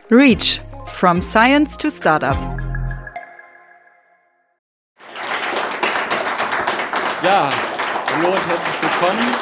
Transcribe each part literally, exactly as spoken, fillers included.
REACH – From Science to Startup. Ja, hallo und herzlich willkommen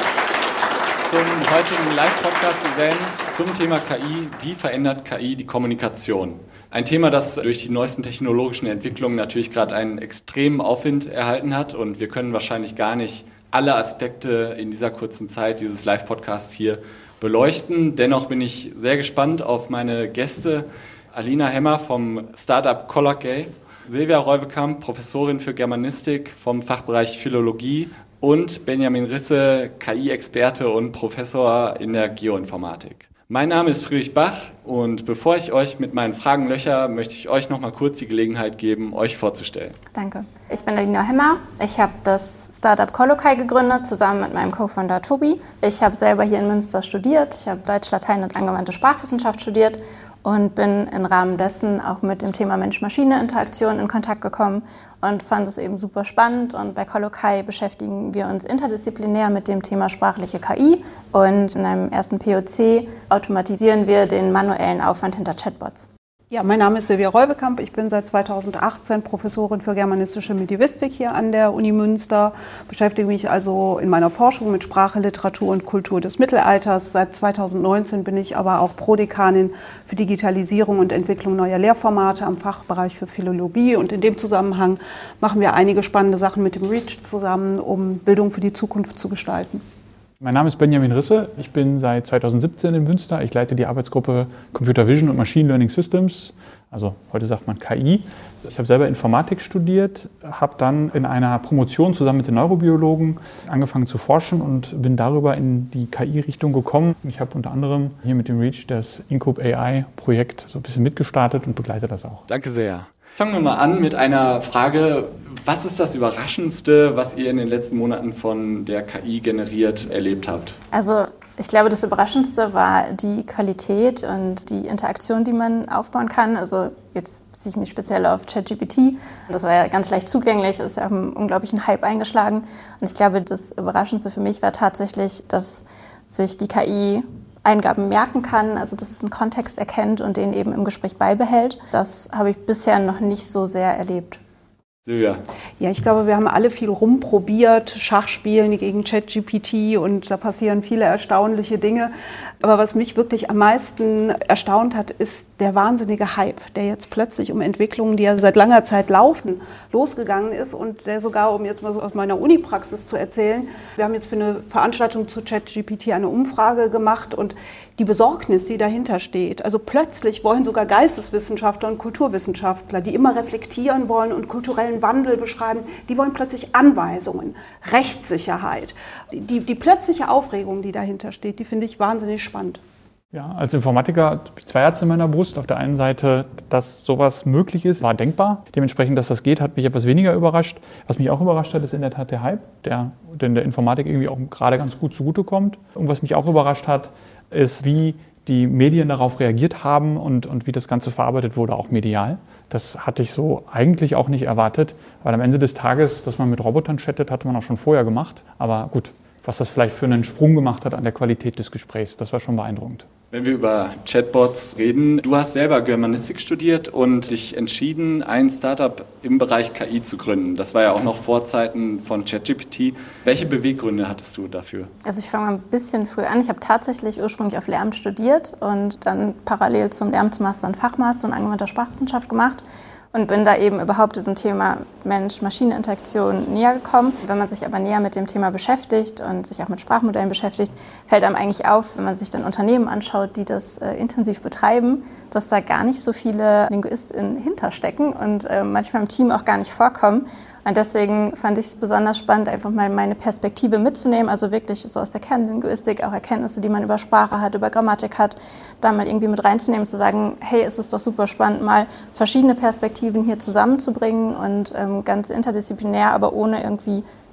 zum heutigen Live-Podcast-Event zum Thema K I. Wie verändert K I die Kommunikation? Ein Thema, das durch die neuesten technologischen Entwicklungen natürlich gerade einen extremen Aufwind erhalten hat und wir können wahrscheinlich gar nicht alle Aspekte in dieser kurzen Zeit dieses Live-Podcasts hier beleuchten. Dennoch bin ich sehr gespannt auf meine Gäste. Alina Hemmer vom Startup Colloquy, Silvia Reuwekamp, Professorin für Germanistik vom Fachbereich Philologie und Benjamin Risse, K I-Experte und Professor in der Geoinformatik. Mein Name ist Friedrich Bach und bevor ich euch mit meinen Fragen löcher, möchte ich euch noch mal kurz die Gelegenheit geben, euch vorzustellen. Danke. Ich bin Alina Hemmer. Ich habe das Startup Colloquy gegründet, zusammen mit meinem Co-Founder Tobi. Ich habe selber hier in Münster studiert. Ich habe Deutsch, Latein und angewandte Sprachwissenschaft studiert und bin im Rahmen dessen auch mit dem Thema Mensch-Maschine-Interaktion in Kontakt gekommen und fand es eben super spannend. Und bei Colloquy beschäftigen wir uns interdisziplinär mit dem Thema sprachliche K I und in einem ersten P O C automatisieren wir den manuellen Aufwand hinter Chatbots. Ja, mein Name ist Silvia Reuwekamp. Ich bin seit zweitausendachtzehn Professorin für germanistische Medievistik hier an der Uni Münster. Beschäftige mich also in meiner Forschung mit Sprache, Literatur und Kultur des Mittelalters. Seit zweitausendneunzehn bin ich aber auch Prodekanin für Digitalisierung und Entwicklung neuer Lehrformate am Fachbereich für Philologie. Und in dem Zusammenhang machen wir einige spannende Sachen mit dem REACH zusammen, um Bildung für die Zukunft zu gestalten. Mein Name ist Benjamin Risse, ich bin seit zweitausendsiebzehn in Münster. Ich leite die Arbeitsgruppe Computer Vision und Machine Learning Systems, also heute sagt man K I. Ich habe selber Informatik studiert, habe dann in einer Promotion zusammen mit den Neurobiologen angefangen zu forschen und bin darüber in die K I-Richtung gekommen. Ich habe unter anderem hier mit dem REACH das Incube A I-Projekt so ein bisschen mitgestartet und begleite das auch. Danke sehr. Fangen wir mal an mit einer Frage. Was ist das Überraschendste, was ihr in den letzten Monaten von der K I generiert erlebt habt? Also ich glaube, das Überraschendste war die Qualität und die Interaktion, die man aufbauen kann. Also jetzt beziehe ich mich speziell auf ChatGPT. Das war ja ganz leicht zugänglich, ist ja auch einen unglaublichen Hype eingeschlagen. Und ich glaube, das Überraschendste für mich war tatsächlich, dass sich die K I Eingaben merken kann, also dass es einen Kontext erkennt und den eben im Gespräch beibehält. Das habe ich bisher noch nicht so sehr erlebt. Silvia. Ja, ich glaube, wir haben alle viel rumprobiert, Schachspielen gegen ChatGPT und da passieren viele erstaunliche Dinge. Aber was mich wirklich am meisten erstaunt hat, ist der wahnsinnige Hype, der jetzt plötzlich um Entwicklungen, die ja seit langer Zeit laufen, losgegangen ist und der sogar, um jetzt mal so aus meiner Uni-Praxis zu erzählen, wir haben jetzt für eine Veranstaltung zu ChatGPT eine Umfrage gemacht und die Besorgnis, die dahinter steht. Also plötzlich wollen sogar Geisteswissenschaftler und Kulturwissenschaftler, die immer reflektieren wollen und kulturellen Wandel beschreiben, die wollen plötzlich Anweisungen, Rechtssicherheit. Die, die plötzliche Aufregung, die dahinter steht, die finde ich wahnsinnig spannend. Ja, als Informatiker habe ich zwei Herzen in meiner Brust. Auf der einen Seite, dass sowas möglich ist, war denkbar. Dementsprechend, dass das geht, hat mich etwas weniger überrascht. Was mich auch überrascht hat, ist in der Tat der Hype, der, der in der Informatik irgendwie auch gerade ganz gut zugutekommt. Und was mich auch überrascht hat, ist, wie die Medien darauf reagiert haben und, und wie das Ganze verarbeitet wurde, auch medial. Das hatte ich so eigentlich auch nicht erwartet, weil am Ende des Tages, dass man mit Robotern chattet, hatte man auch schon vorher gemacht. Aber gut, was das vielleicht für einen Sprung gemacht hat an der Qualität des Gesprächs, das war schon beeindruckend. Wenn wir über Chatbots reden, du hast selber Germanistik studiert und dich entschieden, ein Startup im Bereich K I zu gründen. Das war ja auch noch vor Zeiten von ChatGPT. Welche Beweggründe hattest du dafür? Also ich fange mal ein bisschen früh an. Ich habe tatsächlich ursprünglich auf Lehramt studiert und dann parallel zum Lehramtsmaster einen Fachmaster in angewandter Sprachwissenschaft gemacht. Und bin da eben überhaupt diesem Thema Mensch-Maschine-Interaktion näher gekommen. Wenn man sich aber näher mit dem Thema beschäftigt und sich auch mit Sprachmodellen beschäftigt, fällt einem eigentlich auf, wenn man sich dann Unternehmen anschaut, die das äh, intensiv betreiben, dass da gar nicht so viele LinguistInnen hinterstecken und äh, manchmal im Team auch gar nicht vorkommen. Und deswegen fand ich es besonders spannend, einfach mal meine Perspektive mitzunehmen, also wirklich so aus der Kernlinguistik, auch Erkenntnisse, die man über Sprache hat, über Grammatik hat, da mal irgendwie mit reinzunehmen, zu sagen, hey, es ist doch super spannend, mal verschiedene Perspektiven hier zusammenzubringen und ähm, ganz interdisziplinär, aber ohne irgendwie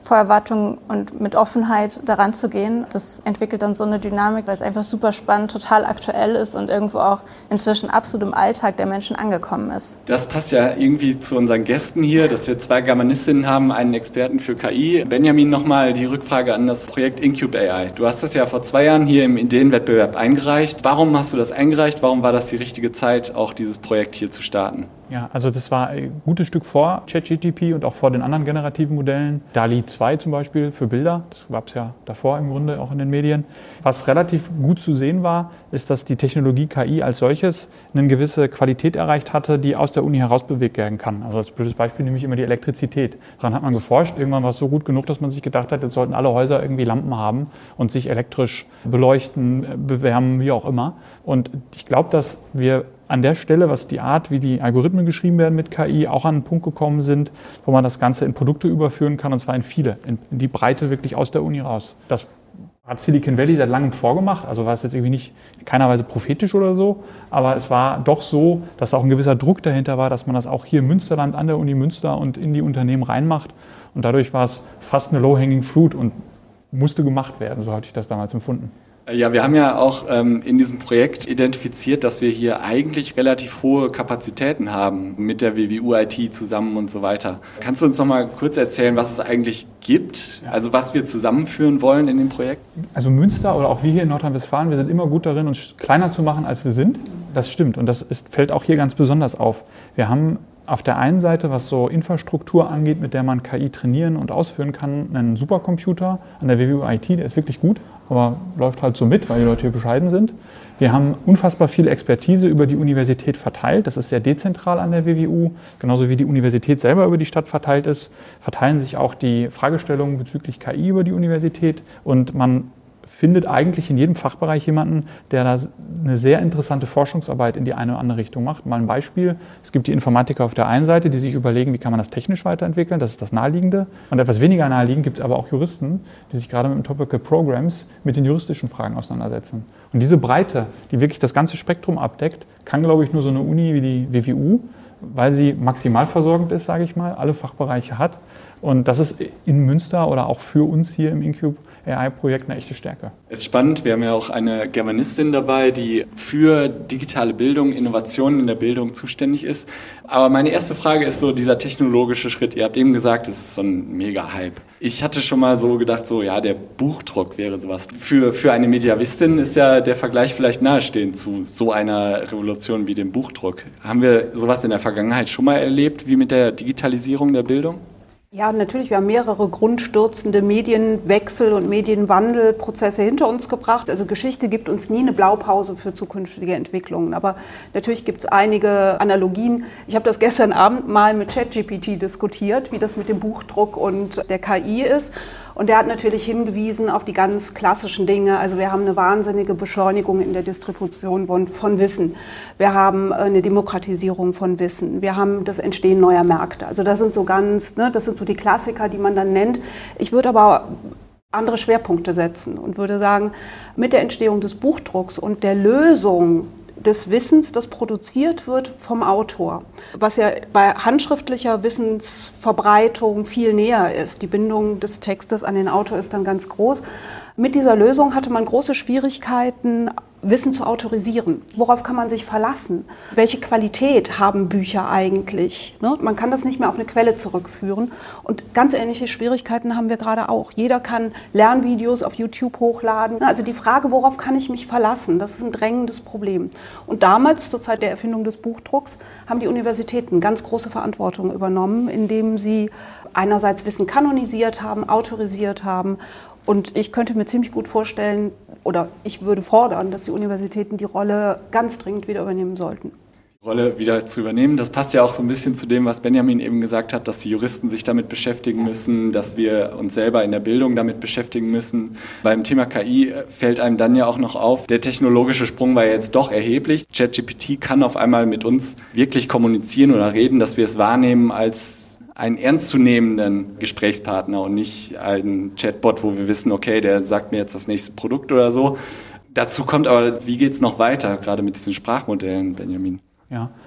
Vorerwartungen und mit Offenheit daran zu gehen. Das entwickelt dann so eine Dynamik, weil es einfach super spannend, total aktuell ist und irgendwo auch inzwischen absolut im Alltag der Menschen angekommen ist. Das passt ja irgendwie zu unseren Gästen hier, dass wir zwei Germanistinnen haben, einen Experten für K I. Benjamin, nochmal die Rückfrage an das Projekt Incube A I. Du hast das ja vor zwei Jahren hier im Ideenwettbewerb eingereicht. Warum hast du das eingereicht? Warum war das die richtige Zeit, auch dieses Projekt hier zu starten? Ja, also das war ein gutes Stück vor ChatGPT und auch vor den anderen generativen Modellen. DALL-E zwei zum Beispiel für Bilder, das gab es ja davor im Grunde auch in den Medien. Was relativ gut zu sehen war, ist, dass die Technologie K I als solches eine gewisse Qualität erreicht hatte, die aus der Uni heraus bewegt werden kann. Also als blödes Beispiel nehme ich immer die Elektrizität. Daran hat man geforscht, irgendwann war es so gut genug, dass man sich gedacht hat, jetzt sollten alle Häuser irgendwie Lampen haben und sich elektrisch beleuchten, bewärmen, wie auch immer. Und ich glaube, dass wir an der Stelle, was die Art, wie die Algorithmen geschrieben werden mit K I, auch an einen Punkt gekommen sind, wo man das Ganze in Produkte überführen kann, und zwar in viele, in, in die Breite wirklich aus der Uni raus. Das hat Silicon Valley seit langem vorgemacht, also war es jetzt irgendwie nicht in keiner Weise prophetisch oder so, aber es war doch so, dass auch ein gewisser Druck dahinter war, dass man das auch hier im Münsterland an der Uni Münster und in die Unternehmen reinmacht, und dadurch war es fast eine low-hanging fruit und musste gemacht werden, so hatte ich das damals empfunden. Ja, wir haben ja auch ähm, in diesem Projekt identifiziert, dass wir hier eigentlich relativ hohe Kapazitäten haben mit der W W U I T zusammen und so weiter. Kannst du uns noch mal kurz erzählen, was es eigentlich gibt, also was wir zusammenführen wollen in dem Projekt? Also Münster oder auch wir hier in Nordrhein-Westfalen, wir sind immer gut darin, uns kleiner zu machen, als wir sind. Das stimmt, und das ist, fällt auch hier ganz besonders auf. Wir haben auf der einen Seite, was so Infrastruktur angeht, mit der man K I trainieren und ausführen kann, einen Supercomputer an der W W U I T, der ist wirklich gut, aber läuft halt so mit, weil die Leute hier bescheiden sind. Wir haben unfassbar viel Expertise über die Universität verteilt. Das ist sehr dezentral an der W W U. Genauso wie die Universität selber über die Stadt verteilt ist, verteilen sich auch die Fragestellungen bezüglich K I über die Universität. Und man findet eigentlich in jedem Fachbereich jemanden, der da eine sehr interessante Forschungsarbeit in die eine oder andere Richtung macht. Mal ein Beispiel. Es gibt die Informatiker auf der einen Seite, die sich überlegen, wie kann man das technisch weiterentwickeln. Das ist das Naheliegende. Und etwas weniger naheliegend gibt es aber auch Juristen, die sich gerade mit dem Topical Programs mit den juristischen Fragen auseinandersetzen. Und diese Breite, die wirklich das ganze Spektrum abdeckt, kann, glaube ich, nur so eine Uni wie die W W U, weil sie maximal versorgend ist, sage ich mal, alle Fachbereiche hat. Und das ist in Münster oder auch für uns hier im Incube A I-Projekt eine echte Stärke. Es ist spannend, wir haben ja auch eine Germanistin dabei, die für digitale Bildung, Innovationen in der Bildung zuständig ist. Aber meine erste Frage ist so dieser technologische Schritt. Ihr habt eben gesagt, es ist so ein Mega-Hype. Ich hatte schon mal so gedacht, so ja, der Buchdruck wäre sowas. Für, für eine Mediavistin ist ja der Vergleich vielleicht nahestehend zu so einer Revolution wie dem Buchdruck. Haben wir sowas in der Vergangenheit schon mal erlebt, wie mit der Digitalisierung der Bildung? Ja, natürlich. Wir haben mehrere grundstürzende Medienwechsel- und Medienwandelprozesse hinter uns gebracht. Also Geschichte gibt uns nie eine Blaupause für zukünftige Entwicklungen. Aber natürlich gibt es einige Analogien. Ich habe das gestern Abend mal mit ChatGPT diskutiert, wie das mit dem Buchdruck und der K I ist. Und der hat natürlich hingewiesen auf die ganz klassischen Dinge. Also wir haben eine wahnsinnige Beschleunigung in der Distribution von, von Wissen. Wir haben eine Demokratisierung von Wissen. Wir haben das Entstehen neuer Märkte. Also das sind so ganz, ne, das sind so die Klassiker, die man dann nennt. Ich würde aber andere Schwerpunkte setzen und würde sagen, mit der Entstehung des Buchdrucks und der Lösung des Wissens, das produziert wird vom Autor, was ja bei handschriftlicher Wissensverbreitung viel näher ist. Die Bindung des Textes an den Autor ist dann ganz groß. Mit dieser Lösung hatte man große Schwierigkeiten, Wissen zu autorisieren. Worauf kann man sich verlassen? Welche Qualität haben Bücher eigentlich? Ne? Man kann das nicht mehr auf eine Quelle zurückführen. Und ganz ähnliche Schwierigkeiten haben wir gerade auch. Jeder kann Lernvideos auf YouTube hochladen. Also die Frage, worauf kann ich mich verlassen? Das ist ein drängendes Problem. Und damals, zur Zeit der Erfindung des Buchdrucks, haben die Universitäten ganz große Verantwortung übernommen, indem sie einerseits Wissen kanonisiert haben, autorisiert haben. Und ich könnte mir ziemlich gut vorstellen, oder ich würde fordern, dass die Universitäten die Rolle ganz dringend wieder übernehmen sollten. Die Rolle wieder zu übernehmen, das passt ja auch so ein bisschen zu dem, was Benjamin eben gesagt hat, dass die Juristen sich damit beschäftigen müssen, dass wir uns selber in der Bildung damit beschäftigen müssen. Beim Thema K I fällt einem dann ja auch noch auf, der technologische Sprung war jetzt doch erheblich. ChatGPT kann auf einmal mit uns wirklich kommunizieren oder reden, dass wir es wahrnehmen als einen ernstzunehmenden Gesprächspartner und nicht einen Chatbot, wo wir wissen, okay, der sagt mir jetzt das nächste Produkt oder so. Dazu kommt aber, wie geht es noch weiter, gerade mit diesen Sprachmodellen, Benjamin? Ja,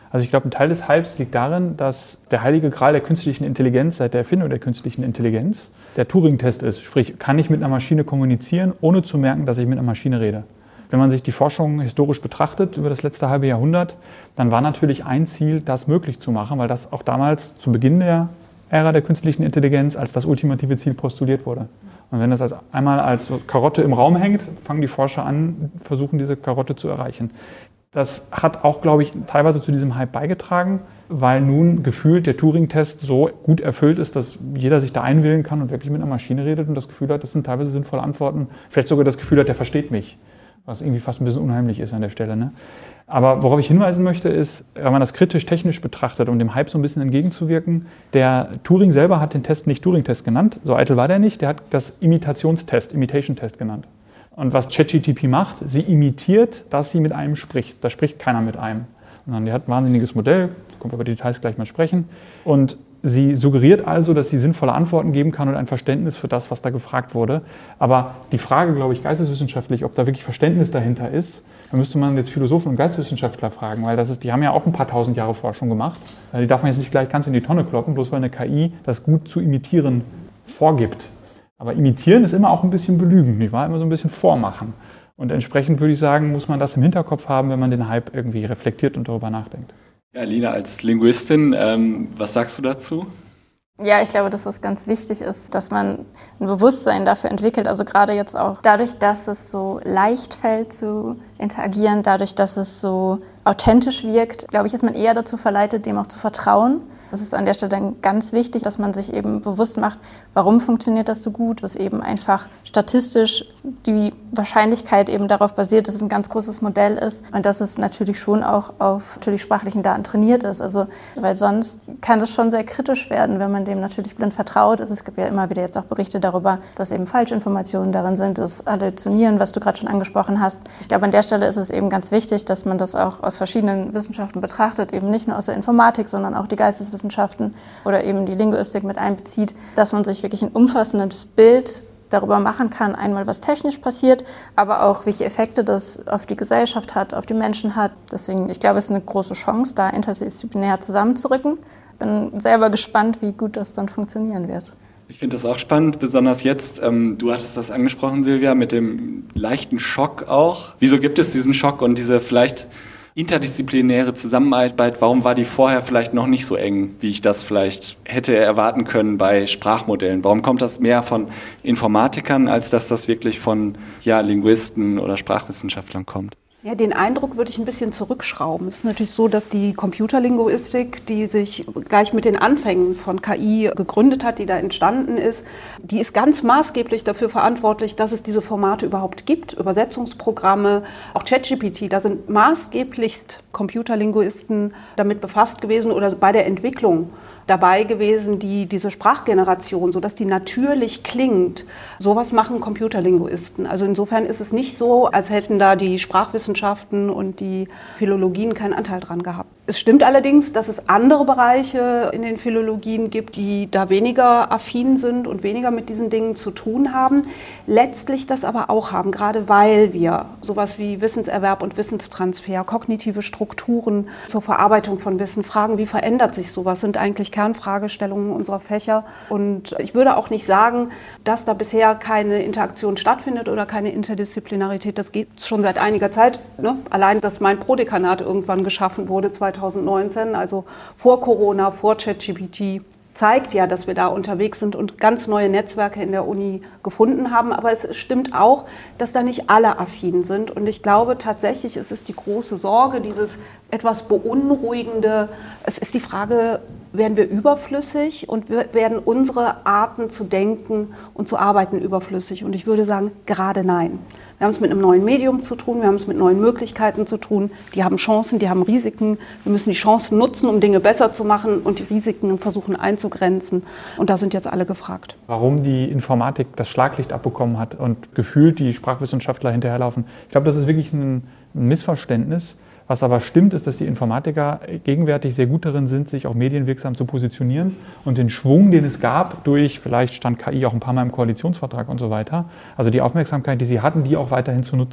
Also ich glaube, ein Teil des Hypes liegt darin, dass der heilige Gral der künstlichen Intelligenz seit der Erfindung der künstlichen Intelligenz der Turing-Test ist. Sprich, kann ich mit einer Maschine kommunizieren, ohne zu merken, dass ich mit einer Maschine rede. Wenn man sich die Forschung historisch betrachtet über das letzte halbe Jahrhundert, dann war natürlich ein Ziel, das möglich zu machen, weil das auch damals zu Beginn der Ära der künstlichen Intelligenz als das ultimative Ziel postuliert wurde. Und wenn das als einmal als Karotte im Raum hängt, fangen die Forscher an, versuchen diese Karotte zu erreichen. Das hat auch, glaube ich, teilweise zu diesem Hype beigetragen, weil nun gefühlt der Turing-Test so gut erfüllt ist, dass jeder sich da einwählen kann und wirklich mit einer Maschine redet und das Gefühl hat, das sind teilweise sinnvolle Antworten. Vielleicht sogar das Gefühl hat, der versteht mich, was irgendwie fast ein bisschen unheimlich ist an der Stelle, ne? Aber worauf ich hinweisen möchte, ist, wenn man das kritisch-technisch betrachtet, um dem Hype so ein bisschen entgegenzuwirken, der Turing selber hat den Test nicht Turing-Test genannt, so eitel war der nicht, der hat das Imitationstest, Imitation-Test genannt. Und was ChatGPT macht, sie imitiert, dass sie mit einem spricht. Da spricht keiner mit einem. Und dann, die hat ein wahnsinniges Modell, kommt über die Details gleich mal sprechen. Und sie suggeriert also, dass sie sinnvolle Antworten geben kann und ein Verständnis für das, was da gefragt wurde. Aber die Frage, glaube ich, geisteswissenschaftlich, ob da wirklich Verständnis dahinter ist, da müsste man jetzt Philosophen und Geisteswissenschaftler fragen, weil das ist, die haben ja auch ein paar tausend Jahre Forschung gemacht. Die darf man jetzt nicht gleich ganz in die Tonne kloppen, bloß weil eine K I das gut zu imitieren vorgibt. Aber imitieren ist immer auch ein bisschen belügen, nicht wahr? Immer so ein bisschen vormachen. Und entsprechend würde ich sagen, muss man das im Hinterkopf haben, wenn man den Hype irgendwie reflektiert und darüber nachdenkt. Ja, Lina, als Linguistin, ähm, was sagst du dazu? Ja, ich glaube, dass es ganz wichtig ist, dass man ein Bewusstsein dafür entwickelt. Also gerade jetzt auch dadurch, dass es so leicht fällt zu interagieren, dadurch, dass es so authentisch wirkt, glaube ich, ist man eher dazu verleitet, dem auch zu vertrauen. Das ist an der Stelle dann ganz wichtig, dass man sich eben bewusst macht, warum funktioniert das so gut, dass eben einfach statistisch die Wahrscheinlichkeit eben darauf basiert, dass es ein ganz großes Modell ist und dass es natürlich schon auch auf natürlich sprachlichen Daten trainiert ist. Also, weil sonst kann das schon sehr kritisch werden, wenn man dem natürlich blind vertraut. Also es gibt ja immer wieder jetzt auch Berichte darüber, dass eben Falschinformationen darin sind, das Halluzinieren, was du gerade schon angesprochen hast. Ich glaube, an der Stelle ist es eben ganz wichtig, dass man das auch aus verschiedenen Wissenschaften betrachtet, eben nicht nur aus der Informatik, sondern auch die Geisteswissenschaften oder eben die Linguistik mit einbezieht, dass man sich wirklich ein umfassendes Bild darüber machen kann, einmal was technisch passiert, aber auch welche Effekte das auf die Gesellschaft hat, auf die Menschen hat. Deswegen, ich glaube, es ist eine große Chance, da interdisziplinär zusammenzurücken. Bin selber gespannt, wie gut das dann funktionieren wird. Ich finde das auch spannend, besonders jetzt, ähm, du hattest das angesprochen, Silvia, mit dem leichten Schock auch. Wieso gibt es diesen Schock und diese vielleicht interdisziplinäre Zusammenarbeit, warum war die vorher vielleicht noch nicht so eng, wie ich das vielleicht hätte erwarten können bei Sprachmodellen? Warum kommt das mehr von Informatikern, als dass das wirklich von ja, Linguisten oder Sprachwissenschaftlern kommt? Ja, den Eindruck würde ich ein bisschen zurückschrauben. Es ist natürlich so, dass die Computerlinguistik, die sich gleich mit den Anfängen von K I gegründet hat, die da entstanden ist, die ist ganz maßgeblich dafür verantwortlich, dass es diese Formate überhaupt gibt, Übersetzungsprogramme, auch ChatGPT, da sind maßgeblichst Computerlinguisten damit befasst gewesen oder bei der Entwicklung dabei gewesen, die diese Sprachgeneration, sodass die natürlich klingt. Sowas machen Computerlinguisten. Also insofern ist es nicht so, als hätten da die Sprachwissenschaften und die Philologien keinen Anteil dran gehabt. Es stimmt allerdings, dass es andere Bereiche in den Philologien gibt, die da weniger affin sind und weniger mit diesen Dingen zu tun haben. Letztlich das aber auch haben, gerade weil wir sowas wie Wissenserwerb und Wissenstransfer, kognitive Strukturen zur Verarbeitung von Wissen fragen, wie verändert sich sowas, sind eigentlich Kernfragestellungen unserer Fächer. Und ich würde auch nicht sagen, dass da bisher keine Interaktion stattfindet oder keine Interdisziplinarität. Das geht schon seit einiger Zeit. Ne? Allein, dass mein Prodekanat irgendwann geschaffen wurde, zweitausendneunzehn, also vor Corona, vor ChatGPT, zeigt ja, dass wir da unterwegs sind und ganz neue Netzwerke in der Uni gefunden haben. Aber es stimmt auch, dass da nicht alle affin sind. Und ich glaube tatsächlich, es ist die große Sorge, dieses etwas beunruhigende. Es ist die Frage, werden wir überflüssig und werden unsere Arten zu denken und zu arbeiten überflüssig? Und ich würde sagen, gerade nein. Wir haben es mit einem neuen Medium zu tun, wir haben es mit neuen Möglichkeiten zu tun. Die haben Chancen, die haben Risiken. Wir müssen die Chancen nutzen, um Dinge besser zu machen und die Risiken versuchen einzugrenzen. Und da sind jetzt alle gefragt. Warum die Informatik das Schlaglicht abbekommen hat und gefühlt die Sprachwissenschaftler hinterherlaufen. Ich glaube, das ist wirklich ein Missverständnis. Was aber stimmt, ist, dass die Informatiker gegenwärtig sehr gut darin sind, sich auch medienwirksam zu positionieren und den Schwung, den es gab, durch, vielleicht stand K I auch ein paar Mal im Koalitionsvertrag und so weiter, also die Aufmerksamkeit, die sie hatten, die auch weiterhin zu nutzen.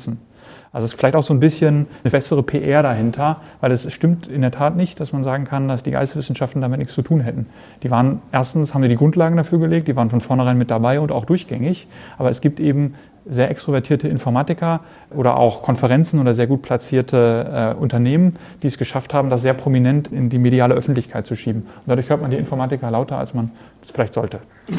Also es ist vielleicht auch so ein bisschen eine bessere P R dahinter, weil es stimmt in der Tat nicht, dass man sagen kann, dass die Geisteswissenschaften damit nichts zu tun hätten. Die waren, erstens haben wir die Grundlagen dafür gelegt, die waren von vornherein mit dabei und auch durchgängig, aber es gibt eben sehr extrovertierte Informatiker oder auch Konferenzen oder sehr gut platzierte äh, Unternehmen, die es geschafft haben, das sehr prominent in die mediale Öffentlichkeit zu schieben. Und dadurch hört man die Informatiker lauter, als man es vielleicht sollte.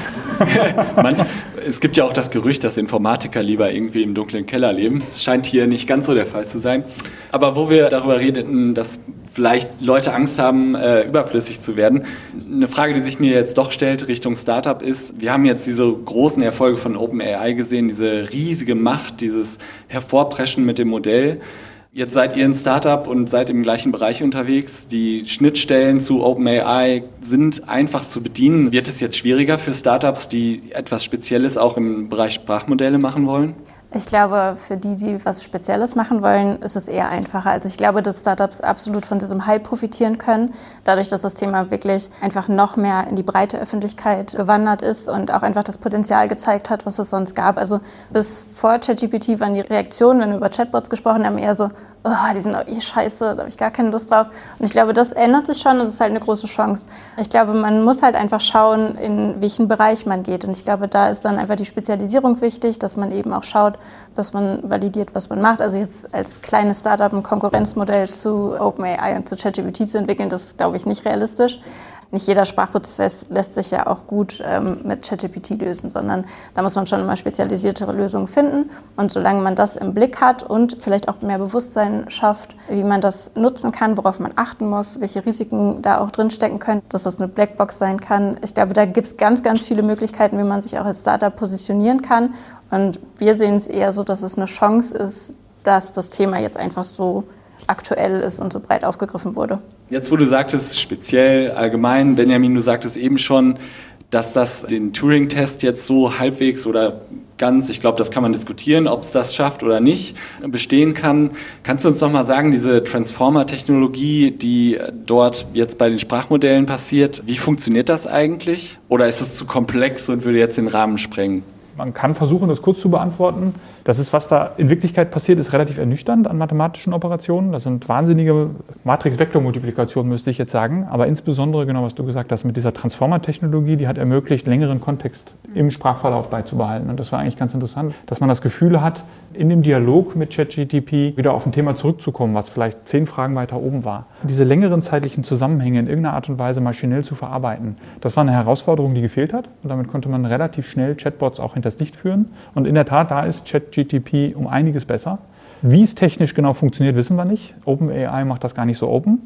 Manch, es gibt ja auch das Gerücht, dass Informatiker lieber irgendwie im dunklen Keller leben. Das scheint hier nicht ganz so der Fall zu sein. Aber wo wir darüber redeten, dass vielleicht Leute Angst haben, äh, überflüssig zu werden. Eine Frage, die sich mir jetzt doch stellt Richtung Startup ist, wir haben jetzt diese großen Erfolge von OpenAI gesehen, diese riesige Macht, dieses Hervorpreschen mit dem Modell. Jetzt seid ihr ein Startup und seid im gleichen Bereich unterwegs. Die Schnittstellen zu OpenAI sind einfach zu bedienen. Wird es jetzt schwieriger für Startups, die etwas Spezielles auch im Bereich Sprachmodelle machen wollen? Ich glaube, für die, die was Spezielles machen wollen, ist es eher einfacher. Also ich glaube, dass Startups absolut von diesem Hype profitieren können, dadurch, dass das Thema wirklich einfach noch mehr in die breite Öffentlichkeit gewandert ist und auch einfach das Potenzial gezeigt hat, was es sonst gab. Also bis vor ChatGPT waren die Reaktionen, wenn wir über Chatbots gesprochen haben, eher so, oh, die sind doch eh scheiße, da habe ich gar keine Lust drauf. Und ich glaube, das ändert sich schon und das ist halt eine große Chance. Ich glaube, man muss halt einfach schauen, in welchen Bereich man geht. Und ich glaube, da ist dann einfach die Spezialisierung wichtig, dass man eben auch schaut, dass man validiert, was man macht. Also jetzt als kleines Startup ein Konkurrenzmodell zu OpenAI und zu ChatGPT zu entwickeln, das ist, glaube ich, nicht realistisch. Nicht jeder Sprachprozess lässt sich ja auch gut ähm, mit ChatGPT lösen, sondern da muss man schon immer spezialisiertere Lösungen finden. Und solange man das im Blick hat und vielleicht auch mehr Bewusstsein schafft, wie man das nutzen kann, worauf man achten muss, welche Risiken da auch drinstecken können, dass das eine Blackbox sein kann. Ich glaube, da gibt es ganz, ganz viele Möglichkeiten, wie man sich auch als Startup positionieren kann. Und wir sehen es eher so, dass es eine Chance ist, dass das Thema jetzt einfach so aktuell ist und so breit aufgegriffen wurde. Jetzt, wo du sagtest, speziell, allgemein, Benjamin, du sagtest eben schon, dass das den Turing-Test jetzt so halbwegs oder ganz, ich glaube, das kann man diskutieren, ob es das schafft oder nicht, bestehen kann. Kannst du uns noch mal sagen, diese Transformer-Technologie, die dort jetzt bei den Sprachmodellen passiert, wie funktioniert das eigentlich? Oder ist es zu komplex und würde jetzt den Rahmen sprengen? Man kann versuchen, das kurz zu beantworten. Das ist, was da in Wirklichkeit passiert, ist relativ ernüchternd an mathematischen Operationen. Das sind wahnsinnige Matrix-Vektor-Multiplikationen, müsste ich jetzt sagen. Aber insbesondere, genau was du gesagt hast, mit dieser Transformer-Technologie, die hat ermöglicht, längeren Kontext im Sprachverlauf beizubehalten. Und das war eigentlich ganz interessant, dass man das Gefühl hat, in dem Dialog mit ChatGPT wieder auf ein Thema zurückzukommen, was vielleicht zehn Fragen weiter oben war. Diese längeren zeitlichen Zusammenhänge in irgendeiner Art und Weise maschinell zu verarbeiten, das war eine Herausforderung, die gefehlt hat. Und damit konnte man relativ schnell Chatbots auch hinters Licht führen. Und in der Tat, da ist ChatGPT um einiges besser. Wie es technisch genau funktioniert, wissen wir nicht. OpenAI macht das gar nicht so open.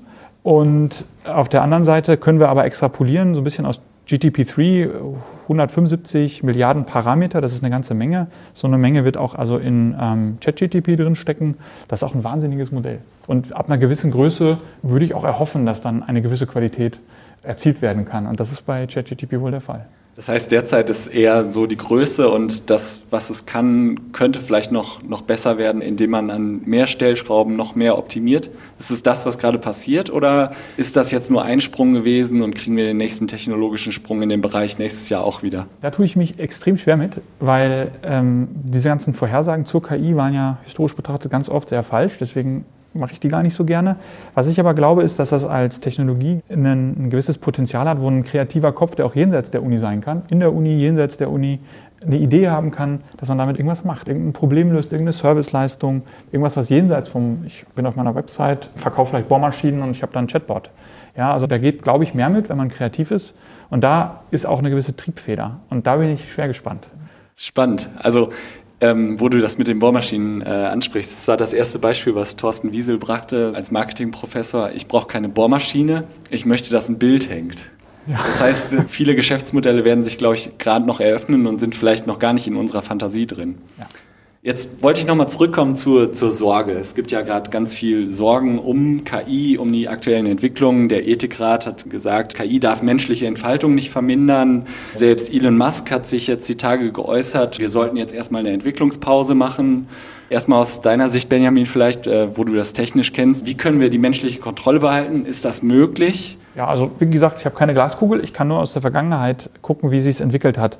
Und auf der anderen Seite können wir aber extrapolieren, so ein bisschen aus G T P drei, hundertfünfundsiebzig Milliarden Parameter, das ist eine ganze Menge. So eine Menge wird auch also in ähm, ChatGPT drin stecken. Das ist auch ein wahnsinniges Modell. Und ab einer gewissen Größe würde ich auch erhoffen, dass dann eine gewisse Qualität erzielt werden kann. Und das ist bei ChatGPT wohl der Fall. Das heißt, derzeit ist eher so die Größe und das, was es kann, könnte vielleicht noch, noch besser werden, indem man an mehr Stellschrauben noch mehr optimiert. Ist es das, was gerade passiert, oder ist das jetzt nur ein Sprung gewesen und kriegen wir den nächsten technologischen Sprung in dem Bereich nächstes Jahr auch wieder? Da tue ich mich extrem schwer mit, weil ähm, diese ganzen Vorhersagen zur K I waren ja historisch betrachtet ganz oft sehr falsch. Deswegen mache ich die gar nicht so gerne. Was ich aber glaube, ist, dass das als Technologie ein, ein gewisses Potenzial hat, wo ein kreativer Kopf, der auch jenseits der Uni sein kann, in der Uni, jenseits der Uni, eine Idee haben kann, dass man damit irgendwas macht, irgendein Problem löst, irgendeine Serviceleistung, irgendwas, was jenseits vom, ich bin auf meiner Website, verkaufe vielleicht Bohrmaschinen und ich habe da einen Chatbot. Ja, also da geht, glaube ich, mehr mit, wenn man kreativ ist. Und da ist auch eine gewisse Triebfeder. Und da bin ich schwer gespannt. Spannend. Also Ähm, wo du das mit den Bohrmaschinen äh, ansprichst. Das war das erste Beispiel, was Thorsten Wiesel brachte als Marketingprofessor. Ich brauche keine Bohrmaschine, ich möchte, dass ein Bild hängt. Ja. Das heißt, viele Geschäftsmodelle werden sich, glaube ich, gerade noch eröffnen und sind vielleicht noch gar nicht in unserer Fantasie drin. Ja. Jetzt wollte ich nochmal zurückkommen zur, zur Sorge. Es gibt ja gerade ganz viel Sorgen um K I, um die aktuellen Entwicklungen. Der Ethikrat hat gesagt, K I darf menschliche Entfaltung nicht vermindern. Selbst Elon Musk hat sich jetzt die Tage geäußert, wir sollten jetzt erstmal eine Entwicklungspause machen. Erstmal aus deiner Sicht, Benjamin, vielleicht, wo du das technisch kennst. Wie können wir die menschliche Kontrolle behalten? Ist das möglich? Ja, also wie gesagt, ich habe keine Glaskugel. Ich kann nur aus der Vergangenheit gucken, wie sich es entwickelt hat.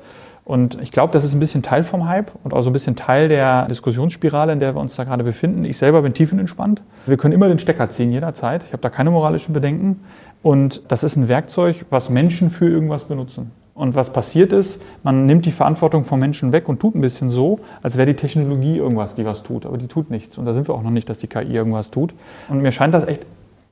Und ich glaube, das ist ein bisschen Teil vom Hype und auch so ein bisschen Teil der Diskussionsspirale, in der wir uns da gerade befinden. Ich selber bin tiefenentspannt. Wir können immer den Stecker ziehen, jederzeit. Ich habe da keine moralischen Bedenken. Und das ist ein Werkzeug, was Menschen für irgendwas benutzen. Und was passiert ist, man nimmt die Verantwortung von Menschen weg und tut ein bisschen so, als wäre die Technologie irgendwas, die was tut. Aber die tut nichts. Und da sind wir auch noch nicht, dass die K I irgendwas tut. Und mir scheint das echt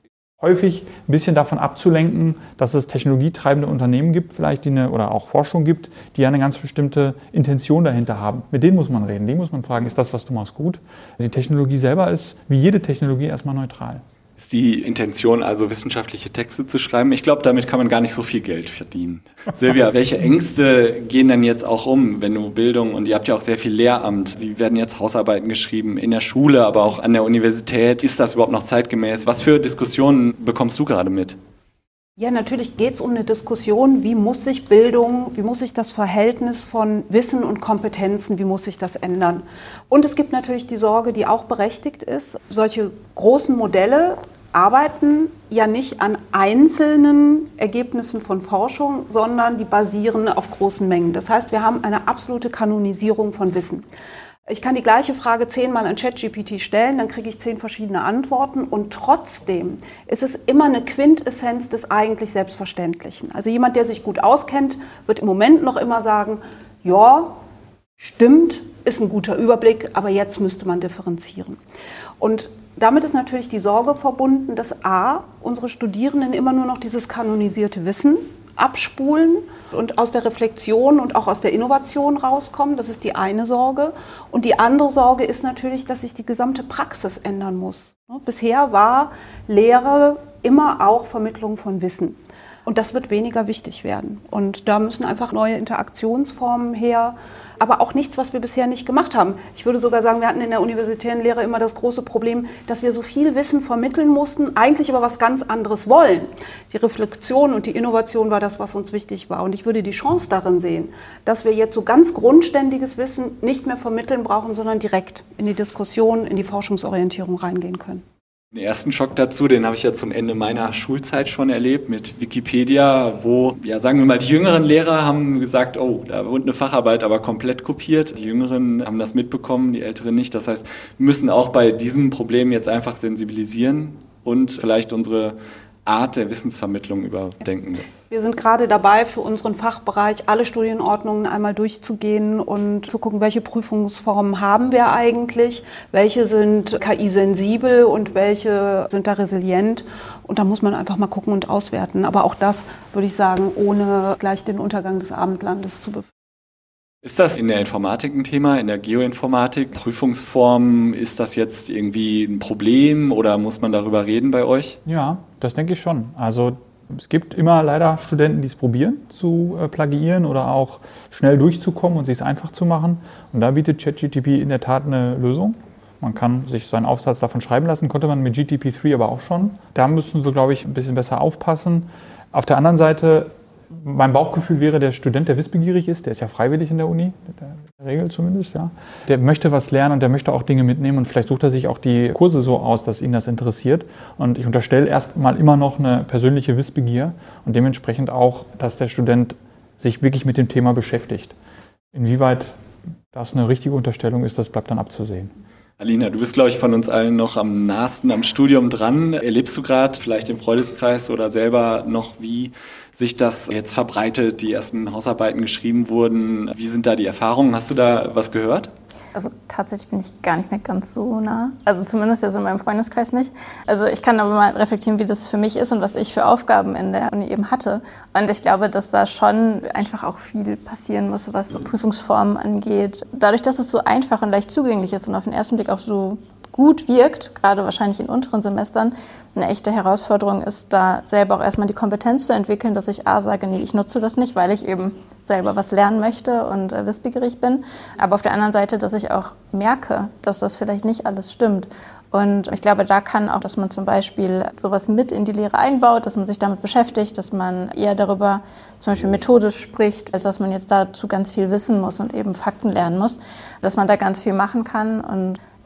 häufig ein bisschen davon abzulenken, dass es technologietreibende Unternehmen gibt, vielleicht die eine, oder auch Forschung gibt, die ja eine ganz bestimmte Intention dahinter haben. Mit denen muss man reden, die muss man fragen, ist das, was du machst, gut? Die Technologie selber ist, wie jede Technologie, erstmal neutral. Ist die Intention also, wissenschaftliche Texte zu schreiben? Ich glaube, damit kann man gar nicht so viel Geld verdienen. Silvia, welche Ängste gehen denn jetzt auch um, wenn du Bildung, und ihr habt ja auch sehr viel Lehramt, wie werden jetzt Hausarbeiten geschrieben in der Schule, aber auch an der Universität? Ist das überhaupt noch zeitgemäß? Was für Diskussionen bekommst du gerade mit? Ja, natürlich geht es um eine Diskussion, wie muss sich Bildung, wie muss sich das Verhältnis von Wissen und Kompetenzen, wie muss sich das ändern? Und es gibt natürlich die Sorge, die auch berechtigt ist, solche großen Modelle arbeiten ja nicht an einzelnen Ergebnissen von Forschung, sondern die basieren auf großen Mengen. Das heißt, wir haben eine absolute Kanonisierung von Wissen. Ich kann die gleiche Frage zehnmal an ChatGPT stellen, dann kriege ich zehn verschiedene Antworten und trotzdem ist es immer eine Quintessenz des eigentlich Selbstverständlichen. Also jemand, der sich gut auskennt, wird im Moment noch immer sagen, ja, stimmt, ist ein guter Überblick, aber jetzt müsste man differenzieren. Und damit ist natürlich die Sorge verbunden, dass a, unsere Studierenden immer nur noch dieses kanonisierte Wissen abspulen und aus der Reflexion und auch aus der Innovation rauskommen. Das ist die eine Sorge. Und die andere Sorge ist natürlich, dass sich die gesamte Praxis ändern muss. Bisher war Lehre immer auch Vermittlung von Wissen. Und das wird weniger wichtig werden. Und da müssen einfach neue Interaktionsformen her, aber auch nichts, was wir bisher nicht gemacht haben. Ich würde sogar sagen, wir hatten in der universitären Lehre immer das große Problem, dass wir so viel Wissen vermitteln mussten, eigentlich aber was ganz anderes wollen. Die Reflexion und die Innovation war das, was uns wichtig war. Und ich würde die Chance darin sehen, dass wir jetzt so ganz grundständiges Wissen nicht mehr vermitteln brauchen, sondern direkt in die Diskussion, in die Forschungsorientierung reingehen können. Den ersten Schock dazu, den habe ich ja zum Ende meiner Schulzeit schon erlebt mit Wikipedia, wo, ja, sagen wir mal, die jüngeren Lehrer haben gesagt, oh, da wurde eine Facharbeit aber komplett kopiert. Die Jüngeren haben das mitbekommen, die Älteren nicht. Das heißt, wir müssen auch bei diesem Problem jetzt einfach sensibilisieren und vielleicht unsere Art der Wissensvermittlung überdenken. Wir sind gerade dabei, für unseren Fachbereich alle Studienordnungen einmal durchzugehen und zu gucken, welche Prüfungsformen haben wir eigentlich, welche sind K I-sensibel und welche sind da resilient. Und da muss man einfach mal gucken und auswerten. Aber auch das, würde ich sagen, ohne gleich den Untergang des Abendlandes zu befürchten. Ist das in der Informatik ein Thema, in der Geoinformatik? Prüfungsformen, ist das jetzt irgendwie ein Problem oder muss man darüber reden bei euch? Ja, das denke ich schon. Also es gibt immer leider Studenten, die es probieren zu äh, plagiieren oder auch schnell durchzukommen und sich es einfach zu machen. Und da bietet ChatGPT in der Tat eine Lösung. Man kann sich seinen Aufsatz davon schreiben lassen, konnte man mit G T P drei aber auch schon. Da müssen wir, glaube ich, ein bisschen besser aufpassen. Auf der anderen Seite, mein Bauchgefühl wäre, der Student, der wissbegierig ist, der ist ja freiwillig in der Uni, in der Regel zumindest, ja. Der möchte was lernen und der möchte auch Dinge mitnehmen und vielleicht sucht er sich auch die Kurse so aus, dass ihn das interessiert. Und ich unterstelle erstmal immer noch eine persönliche Wissbegier und dementsprechend auch, dass der Student sich wirklich mit dem Thema beschäftigt. Inwieweit das eine richtige Unterstellung ist, das bleibt dann abzusehen. Alina, du bist, glaube ich, von uns allen noch am nahesten am Studium dran. Erlebst du gerade vielleicht im Freundeskreis oder selber noch, wie sich das jetzt verbreitet, die ersten Hausarbeiten geschrieben wurden? Wie sind da die Erfahrungen? Hast du da was gehört? Also tatsächlich bin ich gar nicht mehr ganz so nah. Also zumindest jetzt in meinem Freundeskreis nicht. Also ich kann aber mal reflektieren, wie das für mich ist und was ich für Aufgaben in der Uni eben hatte. Und ich glaube, dass da schon einfach auch viel passieren muss, was so Prüfungsformen angeht. Dadurch, dass es so einfach und leicht zugänglich ist und auf den ersten Blick auch so gut wirkt, gerade wahrscheinlich in unteren Semestern, eine echte Herausforderung ist, da selber auch erstmal die Kompetenz zu entwickeln, dass ich A sage, nee, ich nutze das nicht, weil ich eben selber was lernen möchte und äh, wissbegierig bin. Aber auf der anderen Seite, dass ich auch merke, dass das vielleicht nicht alles stimmt. Und ich glaube, da kann auch, dass man zum Beispiel sowas mit in die Lehre einbaut, dass man sich damit beschäftigt, dass man eher darüber zum Beispiel methodisch spricht, als dass man jetzt dazu ganz viel wissen muss und eben Fakten lernen muss, dass man da ganz viel machen kann. Und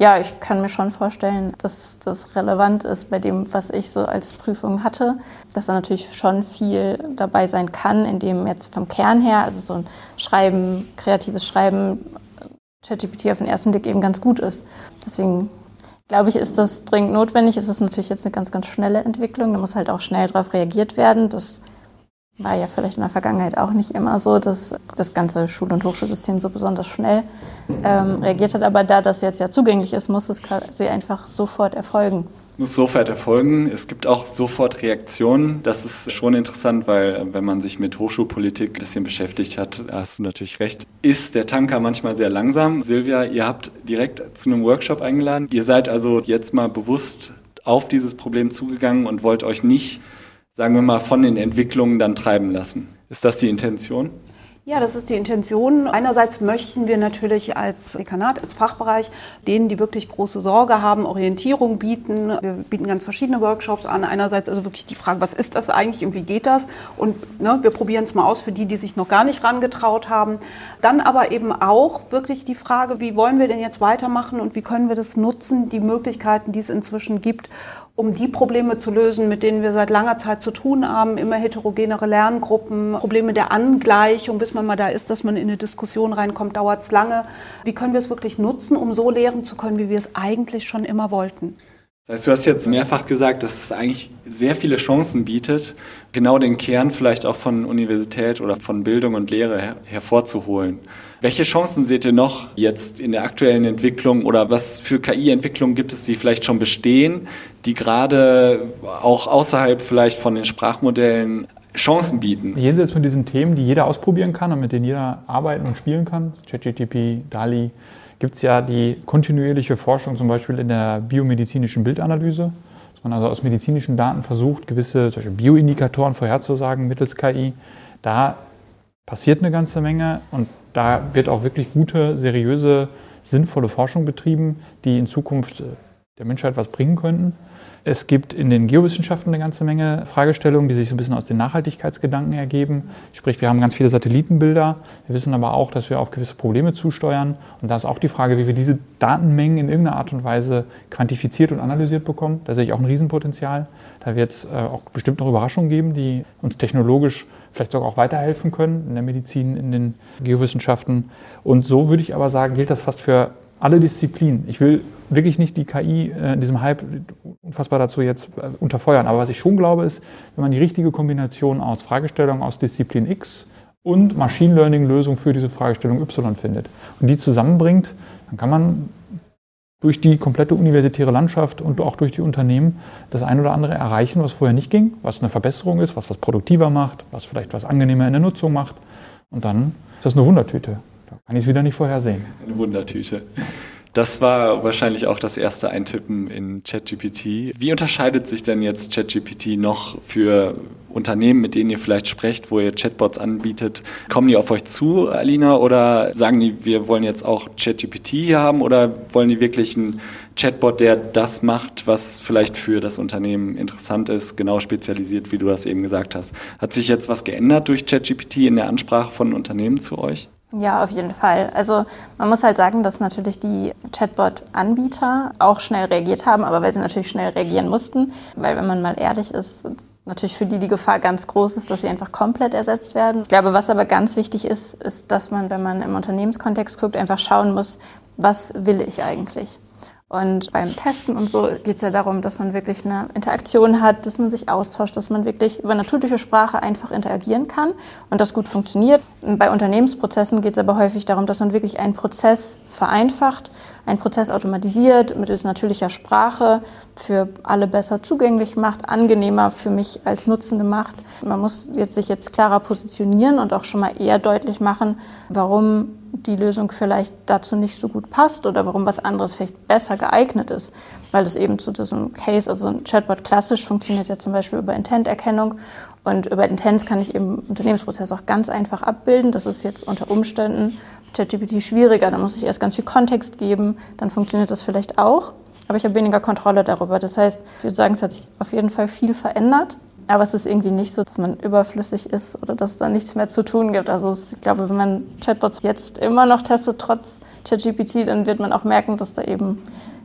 ja, ich kann mir schon vorstellen, dass das relevant ist bei dem, was ich so als Prüfung hatte, dass da natürlich schon viel dabei sein kann, in dem jetzt vom Kern her, also so ein Schreiben, kreatives Schreiben, ChatGPT auf den ersten Blick eben ganz gut ist. Deswegen glaube ich, ist das dringend notwendig. Es ist natürlich jetzt eine ganz, ganz schnelle Entwicklung, da muss halt auch schnell darauf reagiert werden. Das war ja vielleicht in der Vergangenheit auch nicht immer so, dass das ganze Schul- und Hochschulsystem so besonders schnell ähm, reagiert hat. Aber da das jetzt ja zugänglich ist, muss es quasi einfach sofort erfolgen. Es muss sofort erfolgen. Es gibt auch sofort Reaktionen. Das ist schon interessant, weil wenn man sich mit Hochschulpolitik ein bisschen beschäftigt hat, hast du natürlich recht, ist der Tanker manchmal sehr langsam. Silvia, ihr habt direkt zu einem Workshop eingeladen. Ihr seid also jetzt mal bewusst auf dieses Problem zugegangen und wollt euch nicht, sagen wir mal, von den Entwicklungen dann treiben lassen. Ist das die Intention? Ja, das ist die Intention. Einerseits möchten wir natürlich als Dekanat, als Fachbereich, denen, die wirklich große Sorge haben, Orientierung bieten. Wir bieten ganz verschiedene Workshops an. Einerseits also wirklich die Frage, was ist das eigentlich und wie geht das? Und ne, wir probieren es mal aus für die, die sich noch gar nicht rangetraut haben. Dann aber eben auch wirklich die Frage, wie wollen wir denn jetzt weitermachen und wie können wir das nutzen, die Möglichkeiten, die es inzwischen gibt, um die Probleme zu lösen, mit denen wir seit langer Zeit zu tun haben, immer heterogenere Lerngruppen, Probleme der Angleichung, bis man mal da ist, dass man in eine Diskussion reinkommt, dauert es lange. Wie können wir es wirklich nutzen, um so lehren zu können, wie wir es eigentlich schon immer wollten? Das heißt, du hast jetzt mehrfach gesagt, dass es eigentlich sehr viele Chancen bietet, genau den Kern vielleicht auch von Universität oder von Bildung und Lehre her- hervorzuholen. Welche Chancen seht ihr noch jetzt in der aktuellen Entwicklung oder was für K I-Entwicklungen gibt es, die vielleicht schon bestehen, die gerade auch außerhalb vielleicht von den Sprachmodellen Chancen bieten? Jenseits von diesen Themen, die jeder ausprobieren kann und mit denen jeder arbeiten und spielen kann, ChatGPT, DALL-E, gibt es ja die kontinuierliche Forschung zum Beispiel in der biomedizinischen Bildanalyse, dass man also aus medizinischen Daten versucht, gewisse solche Bioindikatoren vorherzusagen mittels K I. Da passiert eine ganze Menge und da wird auch wirklich gute, seriöse, sinnvolle Forschung betrieben, die in Zukunft der Menschheit was bringen könnten. Es gibt in den Geowissenschaften eine ganze Menge Fragestellungen, die sich so ein bisschen aus den Nachhaltigkeitsgedanken ergeben. Sprich, wir haben ganz viele Satellitenbilder. Wir wissen aber auch, dass wir auf gewisse Probleme zusteuern. Und da ist auch die Frage, wie wir diese Datenmengen in irgendeiner Art und Weise quantifiziert und analysiert bekommen. Da sehe ich auch ein Riesenpotenzial. Da wird es auch bestimmt noch Überraschungen geben, die uns technologisch vielleicht sogar auch weiterhelfen können in der Medizin, in den Geowissenschaften. Und so würde ich aber sagen, gilt das fast für alle Disziplinen. Ich will wirklich nicht die K I in diesem Hype unfassbar dazu jetzt unterfeuern. Aber was ich schon glaube, ist, wenn man die richtige Kombination aus Fragestellungen aus Disziplin X und Machine Learning-Lösung für diese Fragestellung Y findet und die zusammenbringt, dann kann man durch die komplette universitäre Landschaft und auch durch die Unternehmen das ein oder andere erreichen, was vorher nicht ging, was eine Verbesserung ist, was was produktiver macht, was vielleicht was angenehmer in der Nutzung macht. Und dann ist das eine Wundertüte. Da kann ich es wieder nicht vorhersehen. Eine Wundertüte. Das war wahrscheinlich auch das erste Eintippen in ChatGPT. Wie unterscheidet sich denn jetzt ChatGPT noch für Unternehmen, mit denen ihr vielleicht sprecht, wo ihr Chatbots anbietet? Kommen die auf euch zu, Alina, oder sagen die, wir wollen jetzt auch ChatGPT hier haben, oder wollen die wirklich einen Chatbot, der das macht, was vielleicht für das Unternehmen interessant ist, genau spezialisiert, wie du das eben gesagt hast? Hat sich jetzt was geändert durch ChatGPT in der Ansprache von Unternehmen zu euch? Ja, auf jeden Fall. Also man muss halt sagen, dass natürlich die Chatbot-Anbieter auch schnell reagiert haben, aber weil sie natürlich schnell reagieren mussten, weil wenn man mal ehrlich ist, natürlich für die die Gefahr ganz groß ist, dass sie einfach komplett ersetzt werden. Ich glaube, was aber ganz wichtig ist, ist, dass man, wenn man im Unternehmenskontext guckt, einfach schauen muss, was will ich eigentlich? Und beim Testen und so geht es ja darum, dass man wirklich eine Interaktion hat, dass man sich austauscht, dass man wirklich über natürliche Sprache einfach interagieren kann und das gut funktioniert. Und bei Unternehmensprozessen geht es aber häufig darum, dass man wirklich einen Prozess vereinfacht, einen Prozess automatisiert, mittels natürlicher Sprache für alle besser zugänglich macht, angenehmer für mich als Nutzende macht. Man muss jetzt sich jetzt klarer positionieren und auch schon mal eher deutlich machen, warum die Lösung vielleicht dazu nicht so gut passt oder warum was anderes vielleicht besser geeignet ist. Weil es eben zu diesem Case, also ein Chatbot klassisch funktioniert ja zum Beispiel über Intent-Erkennung und über Intents kann ich eben Unternehmensprozess auch ganz einfach abbilden. Das ist jetzt unter Umständen ChatGPT schwieriger, da muss ich erst ganz viel Kontext geben, dann funktioniert das vielleicht auch, aber ich habe weniger Kontrolle darüber. Das heißt, ich würde sagen, es hat sich auf jeden Fall viel verändert. Aber es ist irgendwie nicht so, dass man überflüssig ist oder dass es da nichts mehr zu tun gibt. Also ich glaube, wenn man Chatbots jetzt immer noch testet, trotz ChatGPT, dann wird man auch merken, dass da eben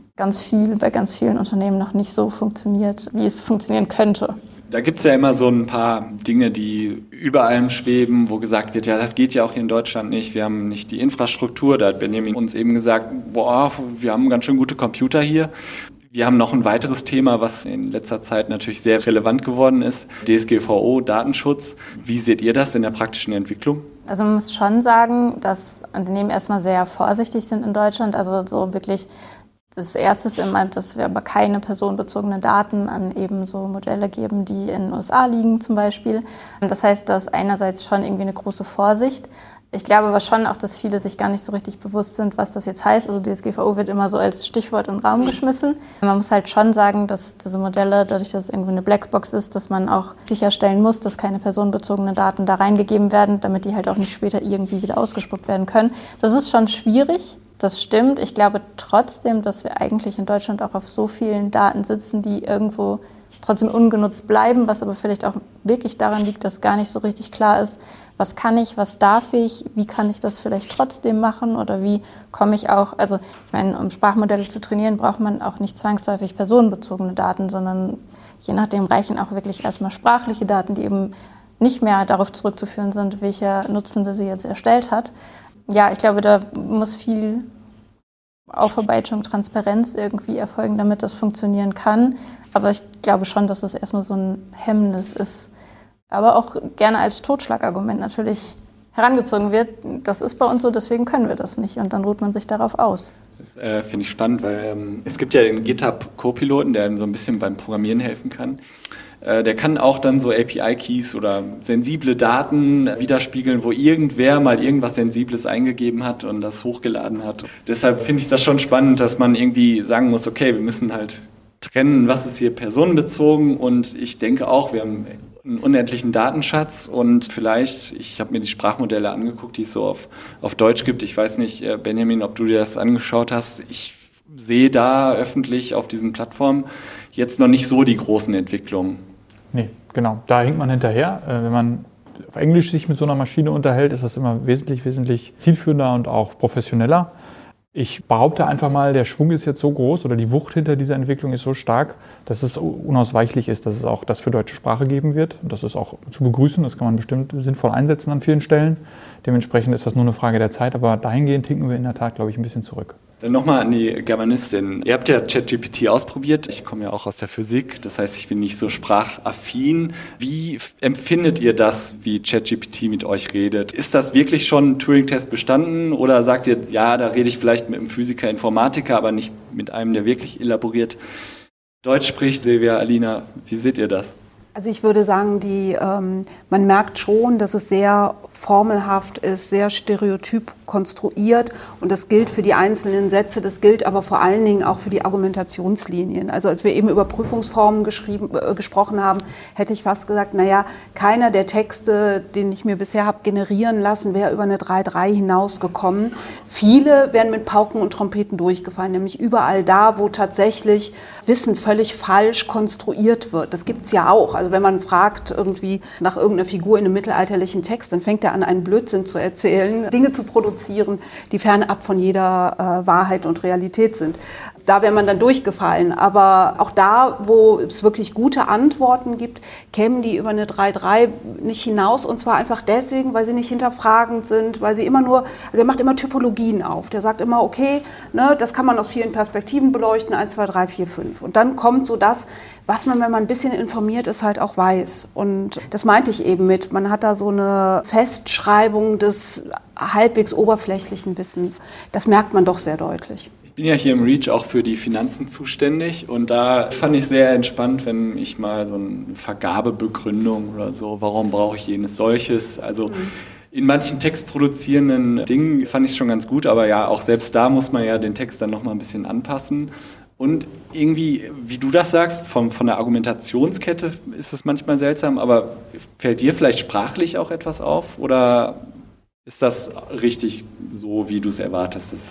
ganz viel bei ganz vielen Unternehmen noch nicht so funktioniert, wie es funktionieren könnte. Da gibt es ja immer so ein paar Dinge, die über allem schweben, wo gesagt wird, ja, das geht ja auch hier in Deutschland nicht, wir haben nicht die Infrastruktur. Da hat Benjamin uns eben gesagt, boah, wir haben ganz schön gute Computer hier. Wir haben noch ein weiteres Thema, was in letzter Zeit natürlich sehr relevant geworden ist, D S G V O, Datenschutz. Wie seht ihr das in der praktischen Entwicklung? Also man muss schon sagen, dass Unternehmen erstmal sehr vorsichtig sind in Deutschland, also so wirklich. Das erste ist immer, dass wir aber keine personenbezogenen Daten an eben so Modelle geben, die in den U S A liegen zum Beispiel. Das heißt, dass einerseits schon irgendwie eine große Vorsicht. Ich glaube aber schon auch, dass viele sich gar nicht so richtig bewusst sind, was das jetzt heißt. Also D S G V O wird immer so als Stichwort in den Raum geschmissen. Man muss halt schon sagen, dass diese Modelle, dadurch, dass es irgendwie eine Blackbox ist, dass man auch sicherstellen muss, dass keine personenbezogenen Daten da reingegeben werden, damit die halt auch nicht später irgendwie wieder ausgespuckt werden können. Das ist schon schwierig. Das stimmt. Ich glaube trotzdem, dass wir eigentlich in Deutschland auch auf so vielen Daten sitzen, die irgendwo trotzdem ungenutzt bleiben, was aber vielleicht auch wirklich daran liegt, dass gar nicht so richtig klar ist, was kann ich, was darf ich, wie kann ich das vielleicht trotzdem machen oder wie komme ich auch, also ich meine, um Sprachmodelle zu trainieren, braucht man auch nicht zwangsläufig personenbezogene Daten, sondern je nachdem reichen auch wirklich erstmal sprachliche Daten, die eben nicht mehr darauf zurückzuführen sind, welcher Nutzende sie jetzt erstellt hat. Ja, ich glaube, da muss viel Aufarbeitung, Transparenz irgendwie erfolgen, damit das funktionieren kann. Aber ich glaube schon, dass es erstmal so ein Hemmnis ist. Aber auch gerne als Totschlagargument natürlich herangezogen wird. Das ist bei uns so, deswegen können wir das nicht. Und dann ruht man sich darauf aus. Das äh, finde ich spannend, weil ähm, es gibt ja den GitHub Co-Piloten, der einem so ein bisschen beim Programmieren helfen kann. Äh, der kann auch dann so A P I-Keys oder sensible Daten widerspiegeln, wo irgendwer mal irgendwas Sensibles eingegeben hat und das hochgeladen hat. Deshalb finde ich das schon spannend, dass man irgendwie sagen muss, okay, wir müssen halt trennen, was ist hier personenbezogen, und ich denke auch, wir haben einen unendlichen Datenschatz und vielleicht, ich habe mir die Sprachmodelle angeguckt, die es so auf, auf Deutsch gibt. Ich weiß nicht, Benjamin, ob du dir das angeschaut hast. Ich sehe da öffentlich auf diesen Plattformen jetzt noch nicht so die großen Entwicklungen. Nee, genau. Da hinkt man hinterher. Wenn man auf Englisch sich mit so einer Maschine unterhält, ist das immer wesentlich, wesentlich zielführender und auch professioneller. Ich behaupte einfach mal, der Schwung ist jetzt so groß oder die Wucht hinter dieser Entwicklung ist so stark, dass es unausweichlich ist, dass es auch das für deutsche Sprache geben wird. Und das ist auch zu begrüßen, das kann man bestimmt sinnvoll einsetzen an vielen Stellen. Dementsprechend ist das nur eine Frage der Zeit, aber dahingehend hinken wir in der Tat, glaube ich, ein bisschen zurück. Dann nochmal an die Germanistin. Ihr habt ja ChatGPT ausprobiert. Ich komme ja auch aus der Physik, das heißt, ich bin nicht so sprachaffin. Wie empfindet ihr das, wie ChatGPT mit euch redet? Ist das wirklich schon ein Turing-Test bestanden oder sagt ihr, ja, da rede ich vielleicht mit einem Physiker, Informatiker, aber nicht mit einem, der wirklich elaboriert Deutsch spricht? Silvia, Alina, wie seht ihr das? Also ich würde sagen, die, ähm, man merkt schon, dass es sehr formelhaft ist, sehr stereotyp konstruiert, und das gilt für die einzelnen Sätze, das gilt aber vor allen Dingen auch für die Argumentationslinien. Also als wir eben über Prüfungsformen geschrieben, äh, gesprochen haben, hätte ich fast gesagt, naja, keiner der Texte, den ich mir bisher habe generieren lassen, wäre über eine drei Komma drei hinausgekommen. Viele werden mit Pauken und Trompeten durchgefallen, nämlich überall da, wo tatsächlich Wissen völlig falsch konstruiert wird. Das gibt es ja auch. Also wenn man fragt irgendwie nach irgendeiner Figur in einem mittelalterlichen Text, dann fängt er an, einen Blödsinn zu erzählen, Dinge zu produzieren, die fernab von jeder äh, Wahrheit und Realität sind. Da wäre man dann durchgefallen. Aber auch da, wo es wirklich gute Antworten gibt, kämen die über eine drei Komma drei nicht hinaus. Und zwar einfach deswegen, weil sie nicht hinterfragend sind, weil sie immer nur, also er macht immer Typologien auf. Der sagt immer, okay, ne, das kann man aus vielen Perspektiven beleuchten, eins, zwei, drei, vier, fünf. Und dann kommt so das, was man, wenn man ein bisschen informiert ist, halt auch weiß. Und das meinte ich eben mit, man hat da so eine Festschreibung des halbwegs oberflächlichen Wissens. Das merkt man doch sehr deutlich. Ich bin ja hier im REACH auch für die Finanzen zuständig, und da fand ich sehr entspannt, wenn ich mal so eine Vergabebegründung oder so, warum brauche ich jenes solches, also mhm. In manchen textproduzierenden Dingen fand ich es schon ganz gut, aber ja, auch selbst da muss man ja den Text dann nochmal ein bisschen anpassen. Und irgendwie, wie du das sagst, vom, von der Argumentationskette ist es manchmal seltsam, aber fällt dir vielleicht sprachlich auch etwas auf? Oder ist das richtig so, wie du es erwartest?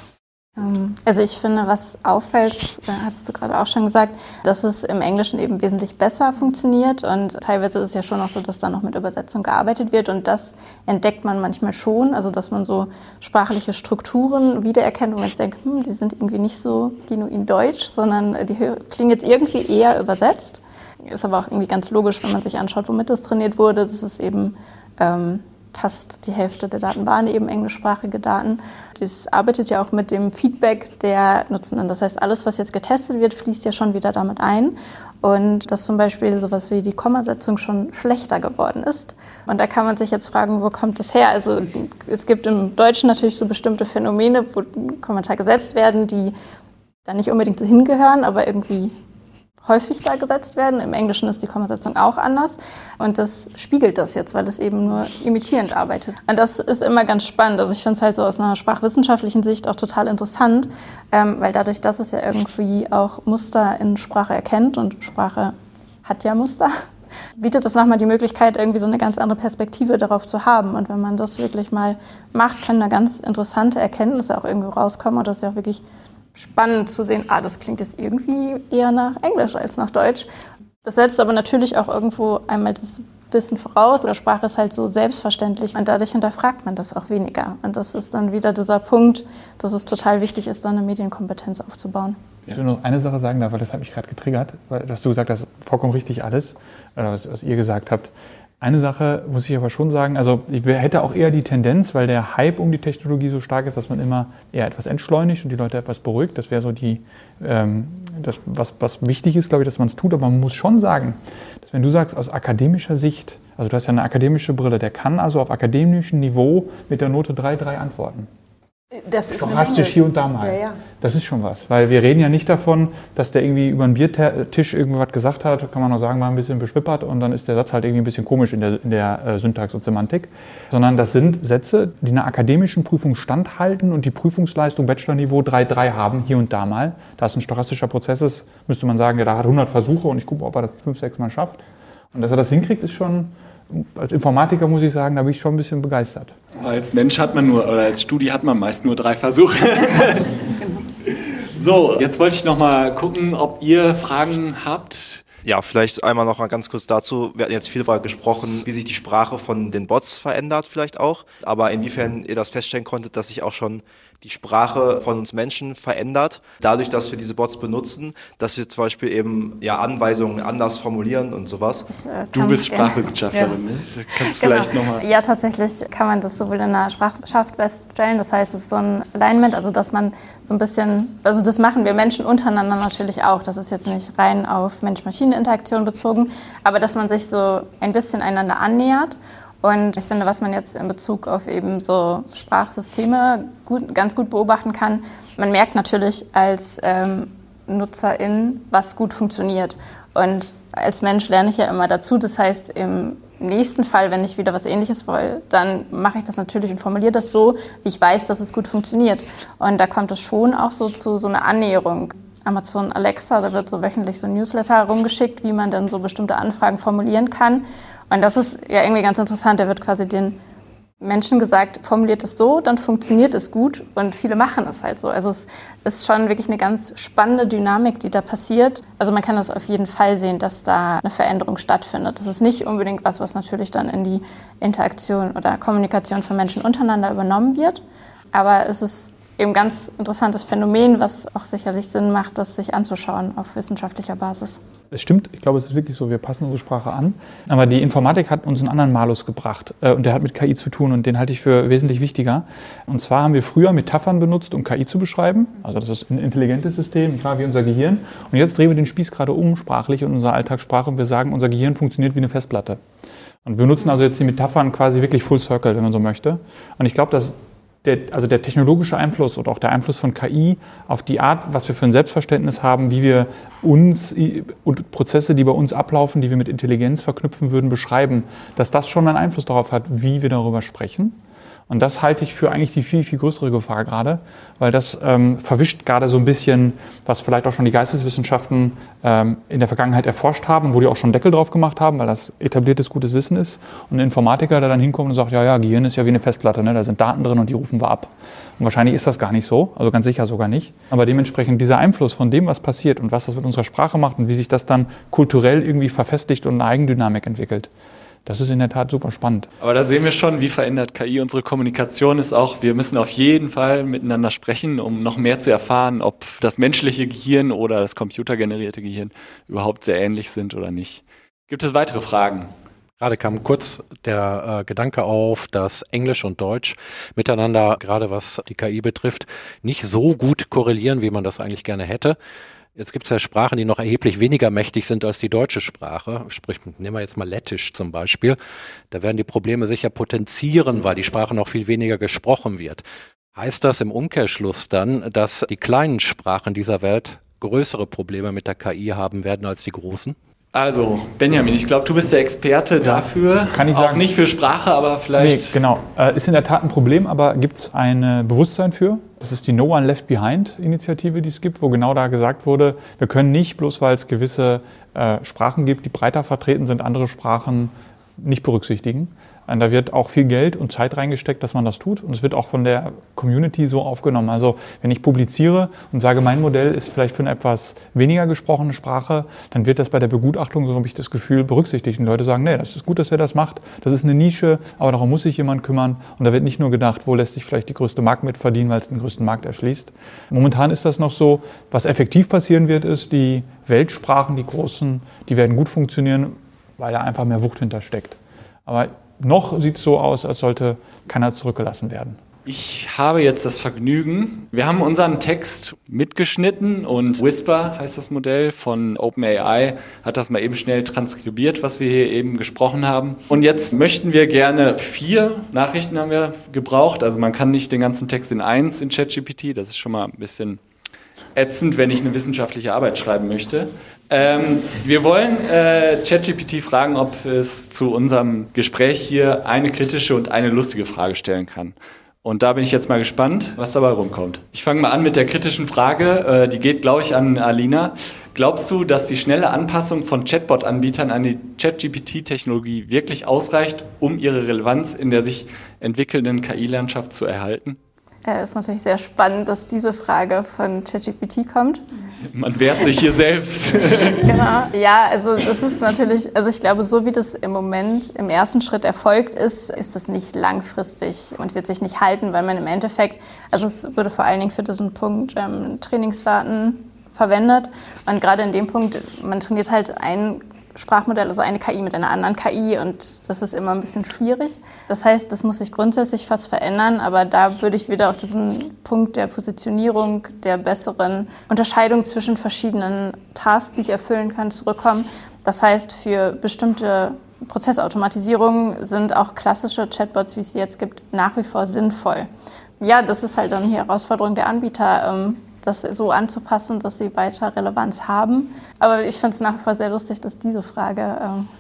Also ich finde, was auffällt, hattest du gerade auch schon gesagt, dass es im Englischen eben wesentlich besser funktioniert und teilweise ist es ja schon auch so, dass da noch mit Übersetzung gearbeitet wird und das entdeckt man manchmal schon, also dass man so sprachliche Strukturen wiedererkennt, wo man jetzt denkt, hm, die sind irgendwie nicht so genuin deutsch, sondern die klingen jetzt irgendwie eher übersetzt. Ist aber auch irgendwie ganz logisch, wenn man sich anschaut, womit das trainiert wurde. Das ist eben ähm, fast die Hälfte der Daten waren eben englischsprachige Daten. Das arbeitet ja auch mit dem Feedback der Nutzenden. Das heißt, alles, was jetzt getestet wird, fließt ja schon wieder damit ein. Und dass zum Beispiel sowas wie die Kommasetzung schon schlechter geworden ist. Und da kann man sich jetzt fragen, wo kommt das her? Also es gibt im Deutschen natürlich so bestimmte Phänomene, wo Kommentare gesetzt werden, die da nicht unbedingt so hingehören, aber irgendwie häufig da gesetzt werden. Im Englischen ist die Kommasetzung auch anders und das spiegelt das jetzt, weil es eben nur imitierend arbeitet. Und das ist immer ganz spannend. Also ich finde es halt so aus einer sprachwissenschaftlichen Sicht auch total interessant, ähm, weil dadurch, dass es ja irgendwie auch Muster in Sprache erkennt und Sprache hat ja Muster, bietet das nochmal die Möglichkeit, irgendwie so eine ganz andere Perspektive darauf zu haben. Und wenn man das wirklich mal macht, können da ganz interessante Erkenntnisse auch irgendwie rauskommen und das ist ja auch wirklich spannend zu sehen, ah, das klingt jetzt irgendwie eher nach Englisch als nach Deutsch. Das setzt aber natürlich auch irgendwo einmal das Wissen voraus. Oder Sprache ist halt so selbstverständlich und dadurch hinterfragt man das auch weniger. Und das ist dann wieder dieser Punkt, dass es total wichtig ist, so eine Medienkompetenz aufzubauen. Ich will noch eine Sache sagen, weil das hat mich gerade getriggert, weil dass du gesagt hast, vollkommen richtig alles, oder was, was ihr gesagt habt. Eine Sache muss ich aber schon sagen, also ich hätte auch eher die Tendenz, weil der Hype um die Technologie so stark ist, dass man immer eher etwas entschleunigt und die Leute etwas beruhigt. Das wäre so die, ähm, das, was, was wichtig ist, glaube ich, dass man es tut. Aber man muss schon sagen, dass wenn du sagst, aus akademischer Sicht, also du hast ja eine akademische Brille, der kann also auf akademischem Niveau mit der Note drei Komma drei antworten. Das ist stochastisch hier und da mal. Ja, ja. Das ist schon was, weil wir reden ja nicht davon, dass der irgendwie über einen Biertisch irgendwas gesagt hat, kann man auch sagen, war ein bisschen beschwippert und dann ist der Satz halt irgendwie ein bisschen komisch in der, in der äh, Syntax und Semantik, sondern das sind Sätze, die einer akademischen Prüfung standhalten und die Prüfungsleistung Bachelorniveau drei Komma drei haben, hier und da mal. Da es ein stochastischer Prozess ist, müsste man sagen, ja, da hat hundert Versuche und ich gucke, ob er das fünf, sechs Mal schafft. Und dass er das hinkriegt, ist schon... Als Informatiker muss ich sagen, da bin ich schon ein bisschen begeistert. Als Mensch hat man nur, oder als Studi hat man meist nur drei Versuche. So, jetzt wollte ich noch mal gucken, ob ihr Fragen habt. Ja, vielleicht einmal noch mal ganz kurz dazu. Wir hatten jetzt viel darüber gesprochen, wie sich die Sprache von den Bots verändert vielleicht auch. Aber inwiefern ihr das feststellen konntet, dass sich auch schon die Sprache von uns Menschen verändert, dadurch, dass wir diese Bots benutzen, dass wir zum Beispiel eben ja Anweisungen anders formulieren und sowas. Ich, äh, Du bist Sprachwissenschaftlerin, ja. Ne? Kannst du genau. vielleicht nochmal... Ja, tatsächlich kann man das sowohl in der Sprachwissenschaft feststellen, das heißt, es ist so ein Alignment, also dass man so ein bisschen, also das machen wir Menschen untereinander natürlich auch, das ist jetzt nicht rein auf Mensch-Maschinen-Interaktion bezogen, aber dass man sich so ein bisschen einander annähert. Und ich finde, was man jetzt in Bezug auf eben so Sprachsysteme gut, ganz gut beobachten kann, man merkt natürlich als ähm, Nutzerin, was gut funktioniert. Und als Mensch lerne ich ja immer dazu. Das heißt, im nächsten Fall, wenn ich wieder was Ähnliches will, dann mache ich das natürlich und formuliere das so, wie ich weiß, dass es gut funktioniert. Und da kommt es schon auch so zu so einer Annäherung. Amazon Alexa, da wird so wöchentlich so ein Newsletter herumgeschickt, wie man dann so bestimmte Anfragen formulieren kann. Und das ist ja irgendwie ganz interessant. Da wird quasi den Menschen gesagt, formuliert es so, dann funktioniert es gut. Und viele machen es halt so. Also es ist schon wirklich eine ganz spannende Dynamik, die da passiert. Also man kann das auf jeden Fall sehen, dass da eine Veränderung stattfindet. Das ist nicht unbedingt was, was natürlich dann in die Interaktion oder Kommunikation von Menschen untereinander übernommen wird. Aber es ist eben ein ganz interessantes Phänomen, was auch sicherlich Sinn macht, das sich anzuschauen auf wissenschaftlicher Basis. Es stimmt, ich glaube, es ist wirklich so, wir passen unsere Sprache an. Aber die Informatik hat uns einen anderen Malus gebracht äh, und der hat mit K I zu tun und den halte ich für wesentlich wichtiger. Und zwar haben wir früher Metaphern benutzt, um K I zu beschreiben. Also das ist ein intelligentes System, klar, wie unser Gehirn. Und jetzt drehen wir den Spieß gerade um, sprachlich in unserer Alltagssprache und wir sagen, unser Gehirn funktioniert wie eine Festplatte. Und wir benutzen also jetzt die Metaphern quasi wirklich full circle, wenn man so möchte. Und ich glaube, dass Der, also der technologische Einfluss oder auch der Einfluss von K I auf die Art, was wir für ein Selbstverständnis haben, wie wir uns und Prozesse, die bei uns ablaufen, die wir mit Intelligenz verknüpfen würden, beschreiben, dass das schon einen Einfluss darauf hat, wie wir darüber sprechen. Und das halte ich für eigentlich die viel, viel größere Gefahr gerade, weil das ähm, verwischt gerade so ein bisschen, was vielleicht auch schon die Geisteswissenschaften ähm, in der Vergangenheit erforscht haben, wo die auch schon Deckel drauf gemacht haben, weil das etabliertes gutes Wissen ist. Und ein Informatiker, der dann hinkommt und sagt, ja, ja, Gehirn ist ja wie eine Festplatte, ne? Da sind Daten drin und die rufen wir ab. Und wahrscheinlich ist das gar nicht so, also ganz sicher sogar nicht. Aber dementsprechend dieser Einfluss von dem, was passiert und was das mit unserer Sprache macht und wie sich das dann kulturell irgendwie verfestigt und eine Eigendynamik entwickelt, das ist in der Tat super spannend. Aber da sehen wir schon, wie verändert K I unsere Kommunikation ist auch. Wir müssen auf jeden Fall miteinander sprechen, um noch mehr zu erfahren, ob das menschliche Gehirn oder das computergenerierte Gehirn überhaupt sehr ähnlich sind oder nicht. Gibt es weitere Fragen? Gerade kam kurz der äh, Gedanke auf, dass Englisch und Deutsch miteinander, gerade was die K I betrifft, nicht so gut korrelieren, wie man das eigentlich gerne hätte. Jetzt gibt es ja Sprachen, die noch erheblich weniger mächtig sind als die deutsche Sprache. Sprich, nehmen wir jetzt mal Lettisch zum Beispiel. Da werden die Probleme sicher potenzieren, weil die Sprache noch viel weniger gesprochen wird. Heißt das im Umkehrschluss dann, dass die kleinen Sprachen dieser Welt größere Probleme mit der K I haben werden als die großen? Also, Benjamin, ich glaube, du bist der Experte ja, dafür. Kann ich auch sagen. Nicht für Sprache, aber vielleicht... Nee, genau. Äh, ist in der Tat ein Problem, aber gibt es ein Bewusstsein für? Das ist die No One Left Behind Initiative, die es gibt, wo genau da gesagt wurde, wir können nicht, bloß weil es gewisse äh, Sprachen gibt, die breiter vertreten sind, andere Sprachen nicht berücksichtigen. Und da wird auch viel Geld und Zeit reingesteckt, dass man das tut. Und es wird auch von der Community so aufgenommen. Also wenn ich publiziere und sage, mein Modell ist vielleicht für eine etwas weniger gesprochene Sprache, dann wird das bei der Begutachtung, so habe ich das Gefühl, berücksichtigt. Und Leute sagen, nee, das ist gut, dass er das macht. Das ist eine Nische, aber darum muss sich jemand kümmern. Und da wird nicht nur gedacht, wo lässt sich vielleicht die größte Markt mit verdienen, weil es den größten Markt erschließt. Momentan ist das noch so. Was effektiv passieren wird, ist, die Weltsprachen, die großen, die werden gut funktionieren, weil da einfach mehr Wucht hintersteckt. Aber noch sieht es so aus, als sollte keiner zurückgelassen werden. Ich habe jetzt das Vergnügen, wir haben unseren Text mitgeschnitten und Whisper heißt das Modell von OpenAI, hat das mal eben schnell transkribiert, was wir hier eben gesprochen haben. Und jetzt möchten wir gerne vier Nachrichten haben wir gebraucht. Also man kann nicht den ganzen Text in eins in ChatGPT, das ist schon mal ein bisschen ätzend, wenn ich eine wissenschaftliche Arbeit schreiben möchte. Ähm, wir wollen äh, ChatGPT fragen, ob es zu unserem Gespräch hier eine kritische und eine lustige Frage stellen kann. Und da bin ich jetzt mal gespannt, was dabei rumkommt. Ich fange mal an mit der kritischen Frage, äh, die geht, glaube ich, an Alina. Glaubst du, dass die schnelle Anpassung von Chatbot-Anbietern an die ChatGPT-Technologie wirklich ausreicht, um ihre Relevanz in der sich entwickelnden K I-Landschaft zu erhalten? Es ist natürlich sehr spannend, dass diese Frage von ChatGPT kommt. Man wehrt sich hier selbst. Genau, ja, also das ist natürlich, also ich glaube, so wie das im Moment im ersten Schritt erfolgt ist, ist das nicht langfristig und wird sich nicht halten, weil man im Endeffekt, also es würde vor allen Dingen für diesen Punkt ähm, Trainingsdaten verwendet und gerade in dem Punkt, man trainiert halt ein Sprachmodell, also eine K I mit einer anderen K I und das ist immer ein bisschen schwierig. Das heißt, das muss sich grundsätzlich fast verändern, aber da würde ich wieder auf diesen Punkt der Positionierung, der besseren Unterscheidung zwischen verschiedenen Tasks, die ich erfüllen kann, zurückkommen. Das heißt, für bestimmte Prozessautomatisierungen sind auch klassische Chatbots, wie es sie jetzt gibt, nach wie vor sinnvoll. Ja, das ist halt dann die Herausforderung der Anbieter, das so anzupassen, dass sie weiter Relevanz haben. Aber ich finde es nach wie vor sehr lustig, dass diese Frage ähm,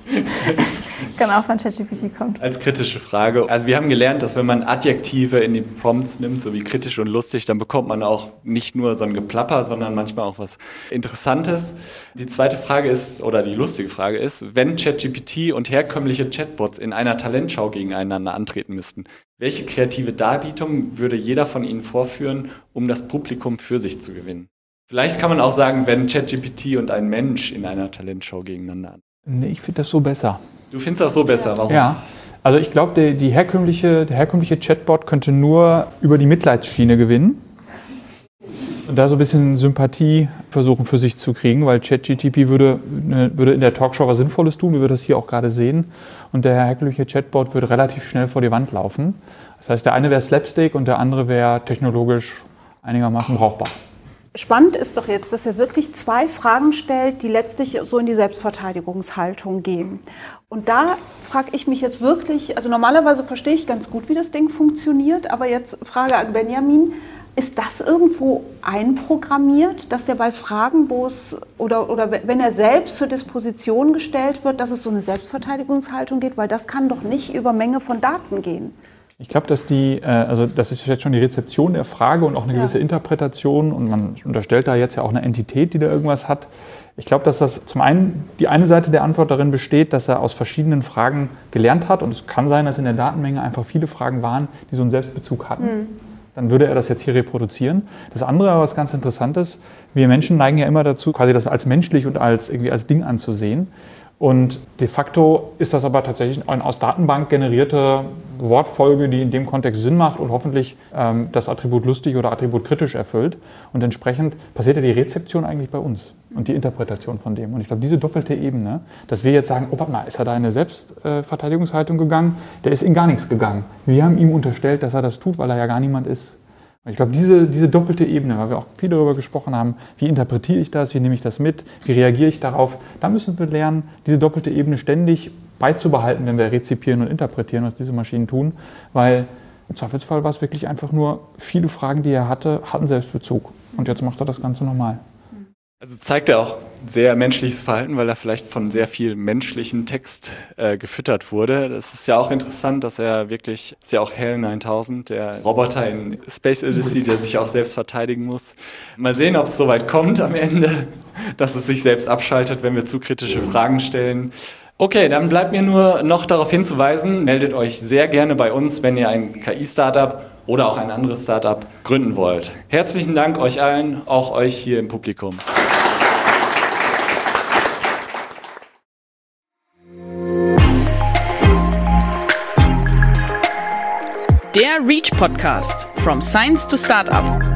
genau von ChatGPT kommt. Als kritische Frage. Also wir haben gelernt, dass wenn man Adjektive in die Prompts nimmt, so wie kritisch und lustig, dann bekommt man auch nicht nur so ein Geplapper, sondern manchmal auch was Interessantes. Die zweite Frage ist, oder die lustige Frage ist, wenn ChatGPT und herkömmliche Chatbots in einer Talentschau gegeneinander antreten müssten, welche kreative Darbietung würde jeder von Ihnen vorführen, um das Publikum für sich zu gewinnen? Vielleicht kann man auch sagen, wenn ChatGPT und ein Mensch in einer Talentshow gegeneinander antreten. Nee, ich finde das so besser. Du findest das so besser, warum? Ja, also ich glaube, die, die herkömmliche, der herkömmliche Chatbot könnte nur über die Mitleidsschiene gewinnen. Und da so ein bisschen Sympathie versuchen für sich zu kriegen, weil ChatGPT würde, würde in der Talkshow was Sinnvolles tun, wie wir das hier auch gerade sehen. Und der herkömmliche Chatbot würde relativ schnell vor die Wand laufen. Das heißt, der eine wäre Slapstick und der andere wäre technologisch einigermaßen brauchbar. Spannend ist doch jetzt, dass er wirklich zwei Fragen stellt, die letztlich so in die Selbstverteidigungshaltung gehen. Und da frage ich mich jetzt wirklich, also normalerweise verstehe ich ganz gut, wie das Ding funktioniert, aber jetzt Frage an Benjamin, ist das irgendwo einprogrammiert, dass der bei Fragen, wo es oder, oder wenn er selbst zur Disposition gestellt wird, dass es so eine Selbstverteidigungshaltung geht? Weil das kann doch nicht über Menge von Daten gehen. Ich glaube, dass die, also das ist jetzt schon die Rezeption der Frage und auch eine gewisse ja. Interpretation und man unterstellt da jetzt ja auch eine Entität, die da irgendwas hat. Ich glaube, dass das zum einen die eine Seite der Antwort darin besteht, dass er aus verschiedenen Fragen gelernt hat und es kann sein, dass in der Datenmenge einfach viele Fragen waren, die so einen Selbstbezug hatten. Mhm. Dann würde er das jetzt hier reproduzieren. Das andere, was ganz interessant ist, wir Menschen neigen ja immer dazu, quasi das als menschlich und als irgendwie als Ding anzusehen. Und de facto ist das aber tatsächlich eine aus Datenbank generierte Wortfolge, die in dem Kontext Sinn macht und hoffentlich ähm, das Attribut lustig oder Attribut kritisch erfüllt. Und entsprechend passiert ja die Rezeption eigentlich bei uns und die Interpretation von dem. Und ich glaube, diese doppelte Ebene, dass wir jetzt sagen, oh, warte mal, ist er da in eine Selbstverteidigungshaltung gegangen? Der ist in gar nichts gegangen. Wir haben ihm unterstellt, dass er das tut, weil er ja gar niemand ist. Ich glaube, diese, diese doppelte Ebene, weil wir auch viel darüber gesprochen haben, wie interpretiere ich das, wie nehme ich das mit, wie reagiere ich darauf, da müssen wir lernen, diese doppelte Ebene ständig beizubehalten, wenn wir rezipieren und interpretieren, was diese Maschinen tun, weil im Zweifelsfall war es wirklich einfach nur, viele Fragen, die er hatte, hatten Selbstbezug und jetzt macht er das Ganze normal. Also zeigt er auch sehr menschliches Verhalten, weil er vielleicht von sehr viel menschlichen Text äh, gefüttert wurde. Das ist ja auch interessant, dass er wirklich, ist ja auch Hell neuntausend, der Roboter in Space Odyssey, der sich auch selbst verteidigen muss. Mal sehen, ob es soweit kommt am Ende, dass es sich selbst abschaltet, wenn wir zu kritische Fragen stellen. Okay, dann bleibt mir nur noch darauf hinzuweisen, meldet euch sehr gerne bei uns, wenn ihr ein K I-Startup oder auch ein anderes Startup gründen wollt. Herzlichen Dank euch allen, auch euch hier im Publikum. Der Reach Podcast, From Science to Startup.